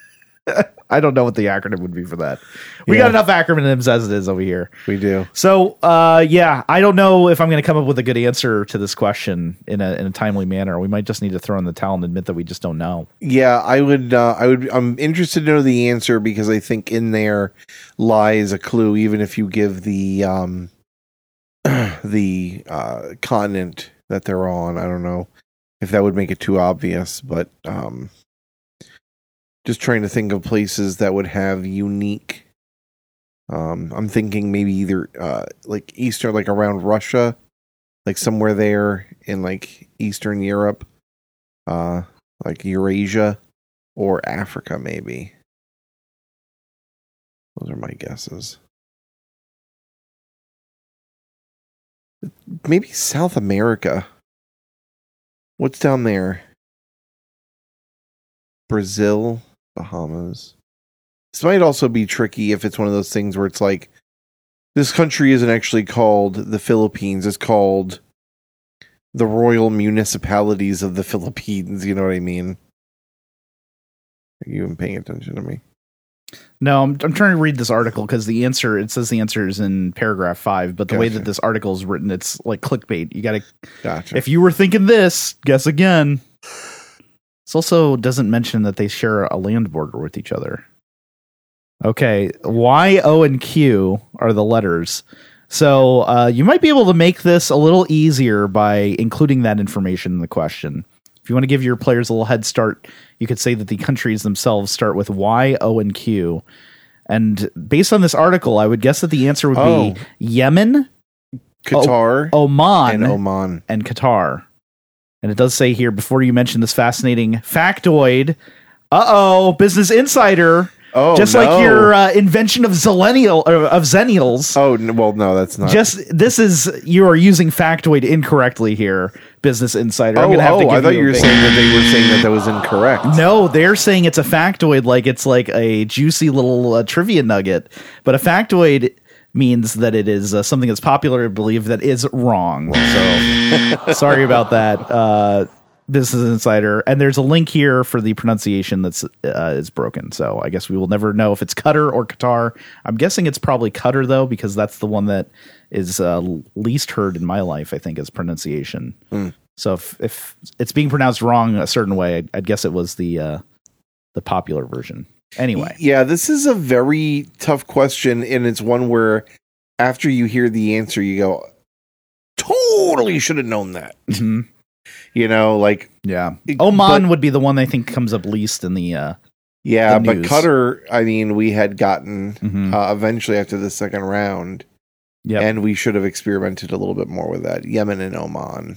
A: I don't know what the acronym would be for that. We
B: Yeah.
A: got enough acronyms as it is over here.
B: We do.
A: So, uh, yeah, I don't know if I'm going to come up with a good answer to this question in a in a timely manner. We might just need to throw in the towel and admit that we just don't know.
B: Yeah, I would. Uh, I would. I'm interested to know the answer, because I think in there lies a clue. Even if you give the um, the uh, continent that they're on, I don't know if that would make it too obvious. But um, just trying to think of places that would have unique. Um, I'm thinking maybe either uh, like Eastern, like around Russia, like somewhere there in like Eastern Europe, uh, like Eurasia, or Africa, maybe. Those are my guesses. Maybe South America. What's down there? Brazil, Bahamas. This might also be tricky if it's one of those things where it's like, this country isn't actually called the Philippines. It's called the Royal Municipalities of the Philippines. You know what I mean? Are you even paying attention to me?
A: No, I'm, I'm trying to read this article because the answer, it says the answer is in paragraph five, but the
B: Gotcha.
A: way that this article is written, it's like clickbait. You got to,
B: Gotcha.
A: if you were thinking this, guess again. This also doesn't mention that they share a land border with each other. Okay, Y, O, and Q are the letters. So uh, you might be able to make this a little easier by including that information in the question. If you want to give your players a little head start, you could say that the countries themselves start with Y, O, and Q. And based on this article, I would guess that the answer would
B: Oh.
A: be Yemen,
B: Qatar
A: o- Oman,
B: and Oman.
A: and Qatar. And it does say here, before you mention this fascinating factoid, uh-oh, Business Insider,
B: Oh,
A: just
B: no.
A: like your uh, invention of Zillennial, uh, of Zennials.
B: Oh, n- well, no, that's not.
A: Just this is you are using factoid incorrectly here, Business Insider. I'm
B: oh,
A: gonna have to
B: oh
A: give
B: I thought
A: you,
B: you
A: a
B: were
A: big-
B: saying that they were saying that that was incorrect.
A: No, they're saying it's a factoid, like it's like a juicy little uh, trivia nugget. But a factoid means that it is uh, something that's popular to believe that is wrong. So sorry about that, uh, Business Insider. And there's a link here for the pronunciation that's uh, is broken. So I guess we will never know if it's Qatar or Qatar. I'm guessing it's probably Qatar though, because that's the one that is uh, least heard in my life, I think, is pronunciation.
B: Mm.
A: So if, if it's being pronounced wrong a certain way, I'd, I'd guess it was the uh, the popular version. Anyway,
B: Yeah, this is a very tough question, and it's one where after you hear the answer, you go, totally should have known that.
A: mhm.
B: You know, like,
A: yeah,
B: It-
A: Oman
B: but-
A: would be the one I think comes up least in the. Uh,
B: yeah,
A: The
B: but
A: news.
B: Qatar, I mean, we had gotten
A: mhm.
B: uh, eventually after the second round,
A: Yep.
B: and we should have experimented a little bit more with that. Yemen and Oman.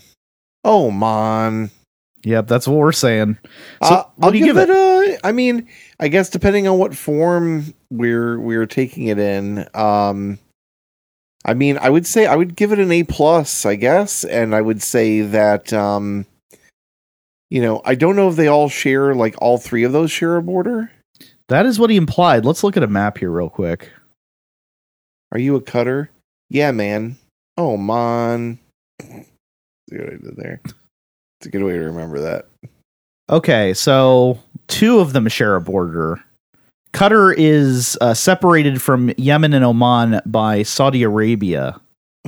B: Oman.
A: Yep, that's what we're saying. So,
B: Uh,
A: what
B: I'll
A: do you give it?
B: a, I mean, I guess depending on what form we're we're taking it in. Um, I mean, I would say I would give it an A plus, I guess, and I would say that um, you know, I don't know if they all share like all three of those share a border.
A: That is what he implied. Let's look at a map here real quick.
B: Are you a cutter? Yeah, man. Oh, man. See what I did there? It's a good way to remember that.
A: Okay, so two of them share a border. Qatar is uh, separated from Yemen and Oman by Saudi Arabia.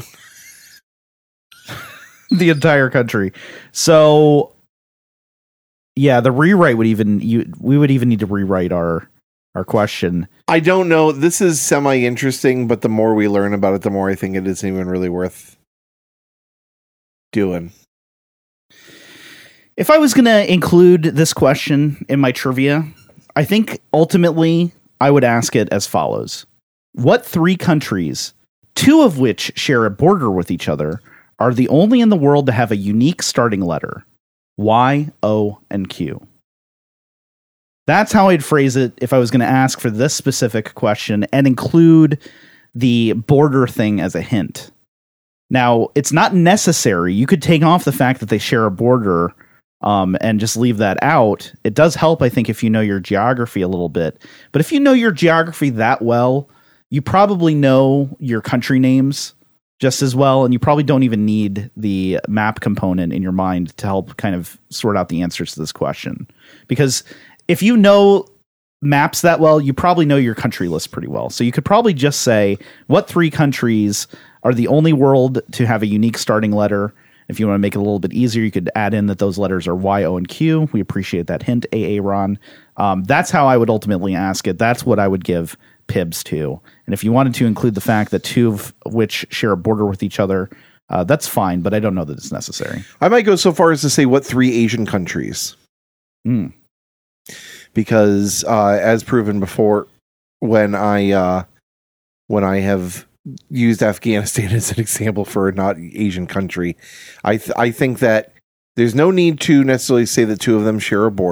A: The entire country. So, yeah, the rewrite would even you we would even need to rewrite our our question.
B: I don't know. This is semi interesting, but the more we learn about it, the more I think it isn't even really worth doing.
A: If I was going to include this question in my trivia, I think ultimately I would ask it as follows. What three countries, two of which share a border with each other, are the only in the world to have a unique starting letter? Y, O, and Q. That's how I'd phrase it if I was going to ask for this specific question and include the border thing as a hint. Now, it's not necessary. You could take off the fact that they share a border um, and just leave that out. It does help, I think, if you know your geography a little bit. But if you know your geography that well, you probably know your country names just as well, and you probably don't even need the map component in your mind to help kind of sort out the answers to this question. Because if you know maps that well, you probably know your country list pretty well. So you could probably just say, what three countries are the only world to have a unique starting letter? If you want to make it a little bit easier, you could add in that those letters are Y, O, and Q. We appreciate that hint, A A Ron. Um, that's how I would ultimately ask it. That's what I would give Pibs to. And if you wanted to include the fact that two of which share a border with each other, uh, that's fine, but I don't know that it's necessary.
B: I might go so far as to say what three Asian countries.
A: Mm.
B: Because uh, as proven before, when I uh, when I have used Afghanistan as an example for a not Asian country, I th- I think that there's no need to necessarily say that two of them share a border.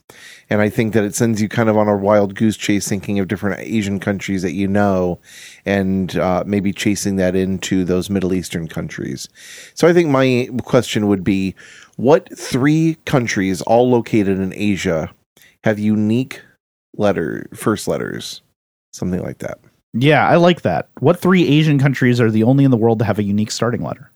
B: And I think that it sends you kind of on a wild goose chase, thinking of different Asian countries that you know, and uh, maybe chasing that into those Middle Eastern countries. So I think my question would be, what three countries, all located in Asia, have unique letter first letters? Something like that.
A: Yeah, I like that. What three Asian countries are the only in the world to have a unique starting letter?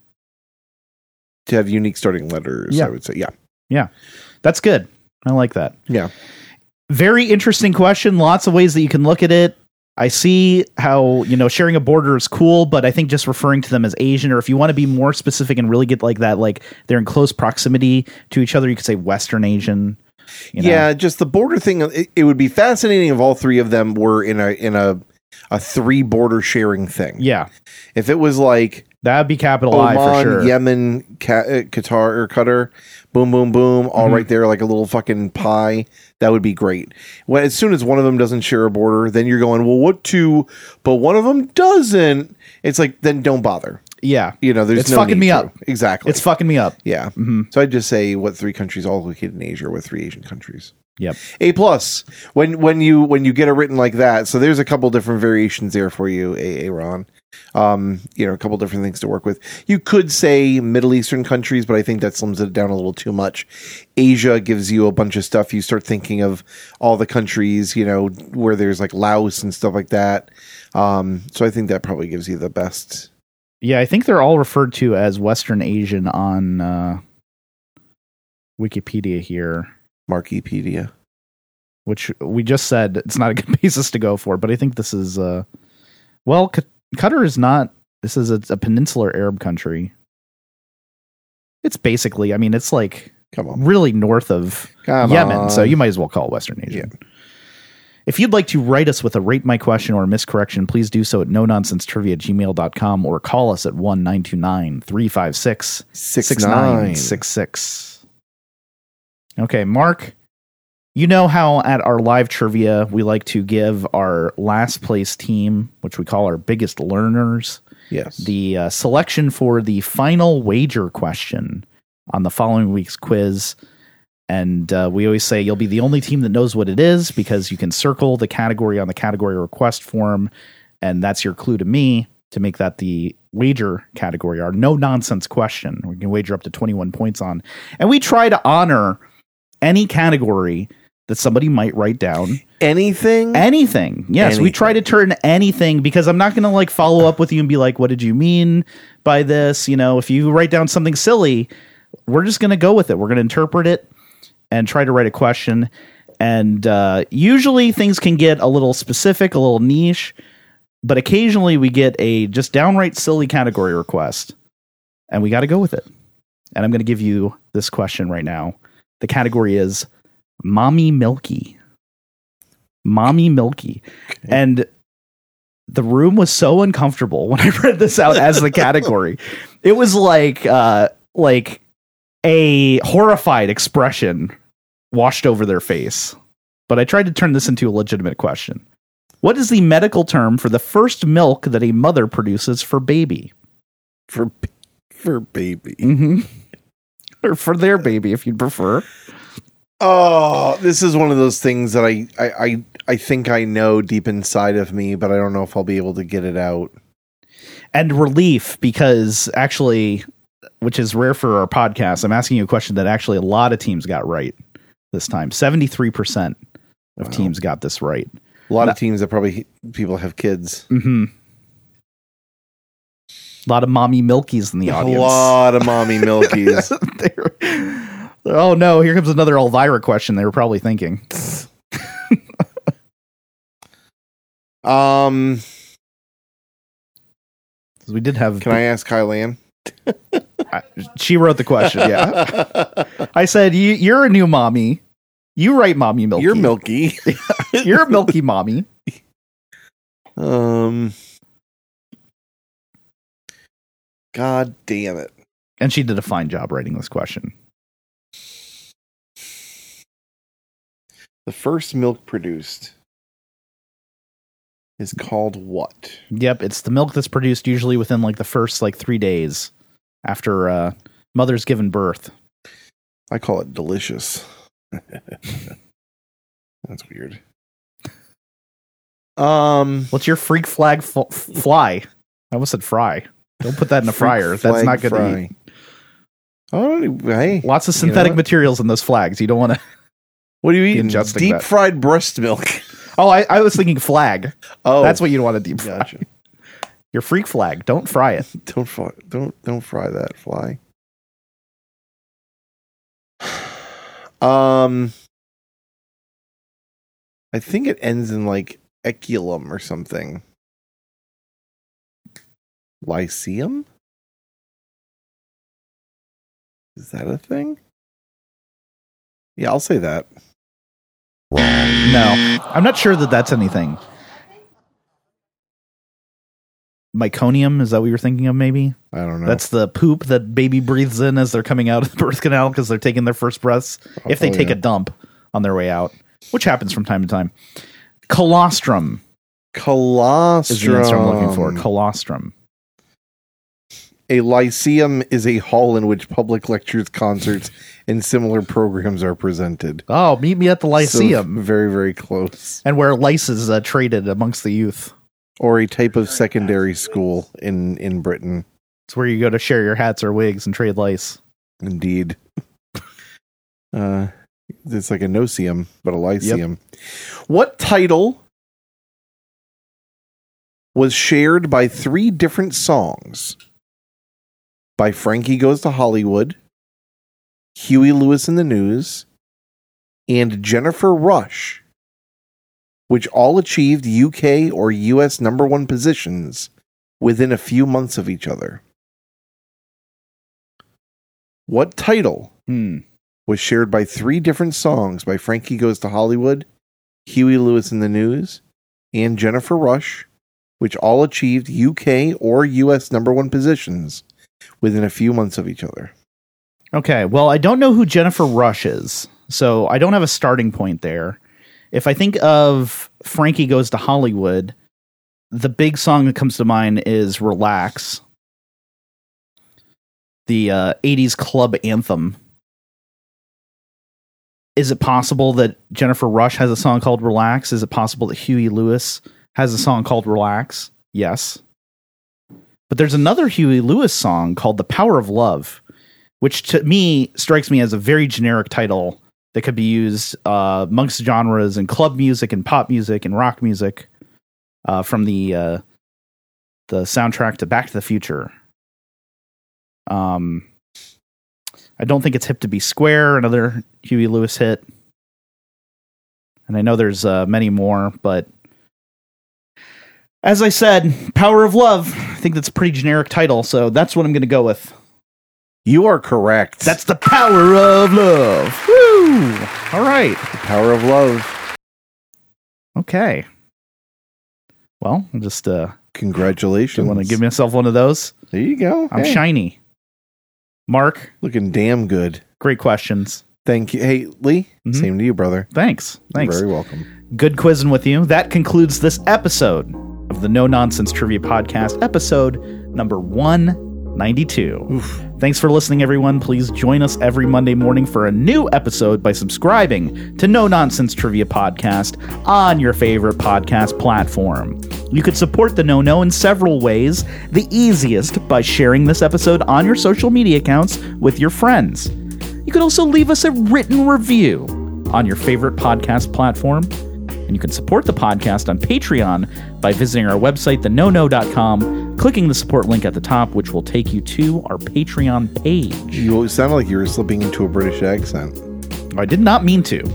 B: To have unique starting letters,
A: Yeah.
B: I would say. Yeah.
A: Yeah, that's good. I like that.
B: Yeah.
A: Very interesting question. Lots of ways that you can look at it. I see how, you know, sharing a border is cool, but I think just referring to them as Asian, or if you want to be more specific and really get like that, like they're in close proximity to each other, you could say Western Asian. You know?
B: Yeah, just the border thing. It, it would be fascinating if all three of them were in a in a a three border sharing thing.
A: Yeah.
B: If it was like
A: That'd be capital I
B: Oman,
A: for sure.
B: Yemen, Ca- uh, Qatar, or Qatar, boom, boom, boom, all
A: Mhm.
B: right there, like a little fucking pie. That would be great. When as soon as one of them doesn't share a border, then you're going, well, what two? But one of them doesn't. It's like, then don't bother.
A: Yeah.
B: You know, there's
A: It's
B: no
A: fucking
B: need
A: me
B: to.
A: up.
B: Exactly.
A: It's fucking me up.
B: yeah.
A: Mhm.
B: So I'd just say what three countries all located in Asia, or what three Asian countries.
A: Yep.
B: A plus when when you when you get it written like that. So there's a couple different variations there for you, A. Ron. Um, you know, a couple different things to work with. You could say Middle Eastern countries, but I think that slims it down a little too much. Asia gives you a bunch of stuff. You start thinking of all the countries, you know, where there's like Laos and stuff like that. Um, so I think that probably gives you the best.
A: Yeah, I think they're all referred to as Western Asian on uh, Wikipedia here,
B: Markipedia.
A: which we just said it's not a good basis to go for, but I think this is, uh, well, Q- Qatar is not, this is a, a peninsular Arab country. It's basically, I mean, it's like
B: Come on.
A: really north of
B: Come
A: Yemen,
B: on.
A: so you might as well call it Western Asian. If you'd like to write us with a rate my question or a miscorrection, please do so at no nonsense trivia at gmail dot com or call us at one nine two nine, three five six, six nine six six. Okay, Mark, you know how at our live trivia we like to give our last place team, which we call our biggest learners,
B: Yes.
A: the uh, selection for the final wager question on the following week's quiz. And uh, we always say you'll be the only team that knows what it is because you can circle the category on the category request form. And that's your clue to me to make that the wager category, our no nonsense question. We can wager up to twenty-one points on. And we try to honor any category that somebody might write down.
B: Anything?
A: Anything. Yes, we
B: Anything.
A: try to turn anything because I'm not going to like follow up with you and be like, what did you mean by this? You know, if you write down something silly, we're just going to go with it. We're going to interpret it and try to write a question. And uh, usually things can get a little specific, a little niche, but occasionally we get a just downright silly category request and we got to go with it. And I'm going to give you this question right now. The category is Mommy Milky. Mommy Milky. And the room was so uncomfortable when I read this out as the category. It was like uh, like a horrified expression washed over their face. But I tried to turn this into a legitimate question. What is the medical term for the first milk that a mother produces for baby?
B: For for baby.
A: Mm-hmm. Or for their baby, if you'd prefer.
B: Oh, this is one of those things that I, I, I, I think I know deep inside of me, but I don't know if I'll be able to get it out.
A: And relief, because actually, which is rare for our podcast, I'm asking you a question that actually a lot of teams got right this time. seventy-three percent of
B: Wow.
A: teams got this right.
B: A lot
A: No.
B: of teams that probably people have kids.
A: Mm-hmm. A lot of mommy milkies in the
B: A
A: audience.
B: lot of mommy milkies.
A: They're- oh no, here comes another Elvira question they were probably thinking.
B: um,
A: We did have...
B: can I ask Kylan?
A: I, she wrote the question, yeah. I said, you, you're a new mommy. You write mommy milky.
B: You're milky.
A: You're a milky mommy.
B: Um, God damn it.
A: And she did a fine job writing this question.
B: The first milk produced is called what?
A: Yep, it's the milk that's produced usually within like the first like three days after uh, mother's given birth.
B: I call it delicious. That's weird. Um,
A: What's your freak flag f- fly? I almost said fry. Don't put that in a fryer. That's not good to eat.
B: Oh, hey.
A: Lots of synthetic you know materials in those flags. You don't want to.
B: What are you eating? Deep
A: that.
B: fried breast milk.
A: Oh, I, I was thinking flag.
B: Oh,
A: that's what you want to deep fry.
B: Gotcha.
A: Your freak flag. Don't fry it.
B: Don't fry. Don't don't fry that fly. Um, I think it ends in like eculum or something. Lyceum? Is that a thing? Yeah, I'll say that.
A: No, I'm not sure that that's anything. Meconium, is that what you're thinking of, maybe?
B: I don't know.
A: That's the poop that baby breathes in as they're coming out of the birth canal because they're taking their first breaths. Oh, if they take yeah. a dump on their way out, which happens from time to time. Colostrum.
B: Colostrum.
A: Is the answer I'm looking for. Colostrum.
B: A lyceum is a hall in which public lectures, concerts, and similar programs are presented.
A: Oh, meet me at the Lyceum.
B: So very, very close.
A: And where lice is uh, traded amongst the youth.
B: Or a type of secondary school in, in Britain.
A: It's where you go to share your hats or wigs and trade lice.
B: Indeed. uh, it's like a noceum, but a lyceum. Yep. What title was shared by three different songs? By Frankie Goes to Hollywood, Huey Lewis and the News, and Jennifer Rush, which all achieved U K or U S number one positions within a few months of each other. What title
A: hmm.
B: was shared by three different songs by Frankie Goes to Hollywood, Huey Lewis and the News, and Jennifer Rush, which all achieved U K or U S number one positions within a few months of each other?
A: Okay, well, I don't know who Jennifer Rush is, so I don't have a starting point there. If I think of Frankie Goes to Hollywood, the big song that comes to mind is Relax, the uh, eighties club anthem. Is it possible that Jennifer Rush has a song called Relax? Is it possible that Huey Lewis has a song called Relax? Yes. But there's another Huey Lewis song called The Power of Love, which to me strikes me as a very generic title that could be used uh, amongst genres and club music and pop music and rock music uh, from the uh, the soundtrack to Back to the Future. Um, I don't think it's Hip to Be Square, another Huey Lewis hit. And I know there's uh, many more, but as I said, Power of Love. I think that's a pretty generic title, so that's what I'm going to go with.
B: You are correct.
A: That's The Power of Love. Woo! All right.
B: The Power of Love.
A: Okay. Well, I'll just... Uh,
B: Congratulations.
A: Want to give myself one of those?
B: There you go.
A: I'm
B: hey.
A: shiny. Mark?
B: Looking damn good.
A: Great questions.
B: Thank you. Hey, Lee, mm-hmm. Same to you, brother.
A: Thanks. Thanks.
B: You're very welcome.
A: Good quizzing with you. That concludes this episode of the No Nonsense Trivia Podcast, episode number one ninety-two. Oof. Thanks for listening, everyone. Please join us every Monday morning for a new episode by subscribing to No Nonsense Trivia Podcast on your favorite podcast platform. You could support the No-No in several ways. The easiest by sharing this episode on your social media accounts with your friends. You could also leave us a written review on your favorite podcast platform. And you can support the podcast on Patreon by visiting our website, the no no dot com, clicking the support link at the top, which will take you to our Patreon page.
B: You sounded like you were slipping into a British accent.
A: I did not mean to.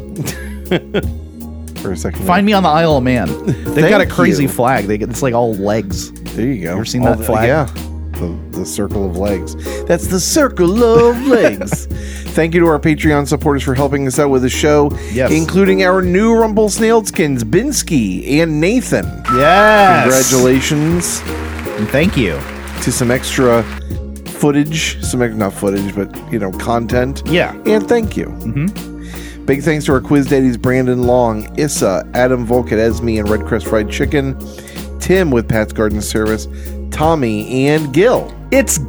B: For a second.
A: Find me on the Isle of Man. They've got a crazy
B: you.
A: flag. They get, it's like all legs.
B: There you go.
A: You ever seen
B: all
A: that flag?
B: The, yeah. The, the circle of legs. That's the circle of legs. Thank you to our Patreon supporters for helping us out with the show,
A: yes.
B: including our new Rumpelsnailskins, Binsky and Nathan.
A: Yes.
B: Congratulations.
A: And thank you.
B: To some extra footage, some not footage, but, you know, content.
A: Yeah.
B: And thank you.
A: Mm-hmm.
B: Big thanks to our quiz daddies, Brandon Long, Issa, Adam Volk at Esme and Red Crest Fried Chicken, Tim with Pat's Garden Service, Tommy, and Gil.
A: It's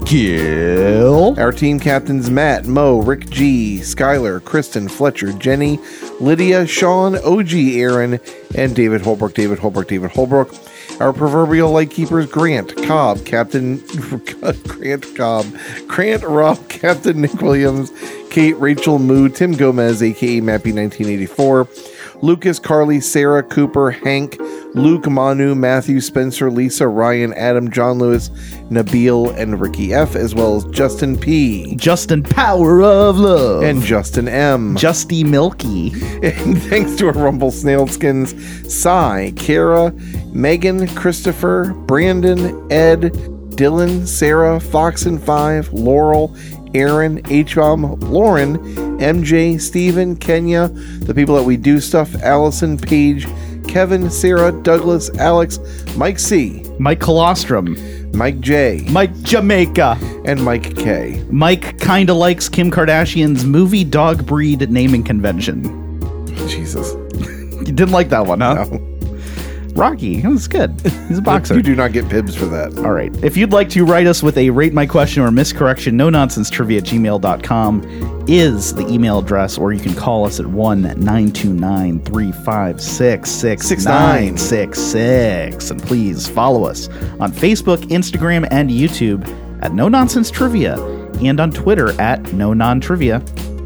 A: Gil.
B: Our team captains Matt, Mo, Rick G, Skylar, Kristen, Fletcher, Jenny, Lydia, Sean, O G, Aaron, and David Holbrook, David Holbrook, David Holbrook. Our proverbial lightkeepers Grant, Cobb, Captain Grant Cobb, Grant, Rob, Captain Nick Williams, Kate, Rachel, Moo, Tim Gomez, aka Mappy nineteen eighty-four, Lucas, Carly, Sarah, Cooper, Hank, Luke, Manu, Matthew, Spencer, Lisa, Ryan, Adam, John Lewis, Nabil, and Ricky F, as well as Justin P.
A: Justin Power of Love.
B: And Justin M.
A: Justy Milky.
B: And thanks to our Rumble Snailskins, Cy, Kara, Megan, Christopher, Brandon, Ed, Dylan, Sarah, Fox and Five, Laurel, Aaron, H-Bomb, Lauren, M J, Steven, Kenya, the people that we do stuff, Allison, Paige, Kevin, Sarah, Douglas, Alex, Mike C,
A: Mike Colostrum.
B: Mike J,
A: Mike Jamaica.
B: and Mike K.
A: Mike kinda likes Kim Kardashian's movie dog breed naming convention.
B: Jesus.
A: You didn't like that one, huh?
B: No.
A: Rocky. That was good. He's a boxer.
B: You do not get Pibs for that.
A: All right. If you'd like to write us with a rate my question or miscorrection, no nonsense trivia at gmail dot com is the email address, or you can call us at one nine two nine, three five six, six nine six six. And please follow us on Facebook, Instagram, and YouTube at No Nonsense Trivia, and on Twitter at No Non Trivia.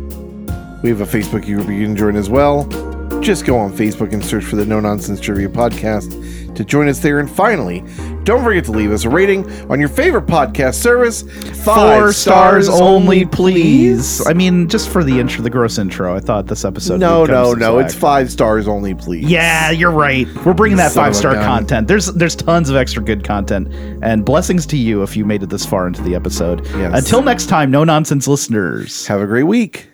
B: We have a Facebook group you can join as well. Just go on Facebook and search for the No Nonsense Trivia Podcast to join us there. And finally, don't forget to leave us a rating on your favorite podcast service. Five
A: Four stars only, please. I mean, just for the intro, the gross intro. I thought this episode.
B: No,
A: would come
B: no,
A: some
B: no.
A: slack.
B: It's five stars only, please.
A: Yeah, you're right. We're bringing that
B: Son of
A: five
B: a
A: star
B: gun.
A: content. There's there's tons of extra good content, and blessings to you if you made it this far into the episode.
B: Yes.
A: Until next time, no nonsense listeners.
B: Have a great week.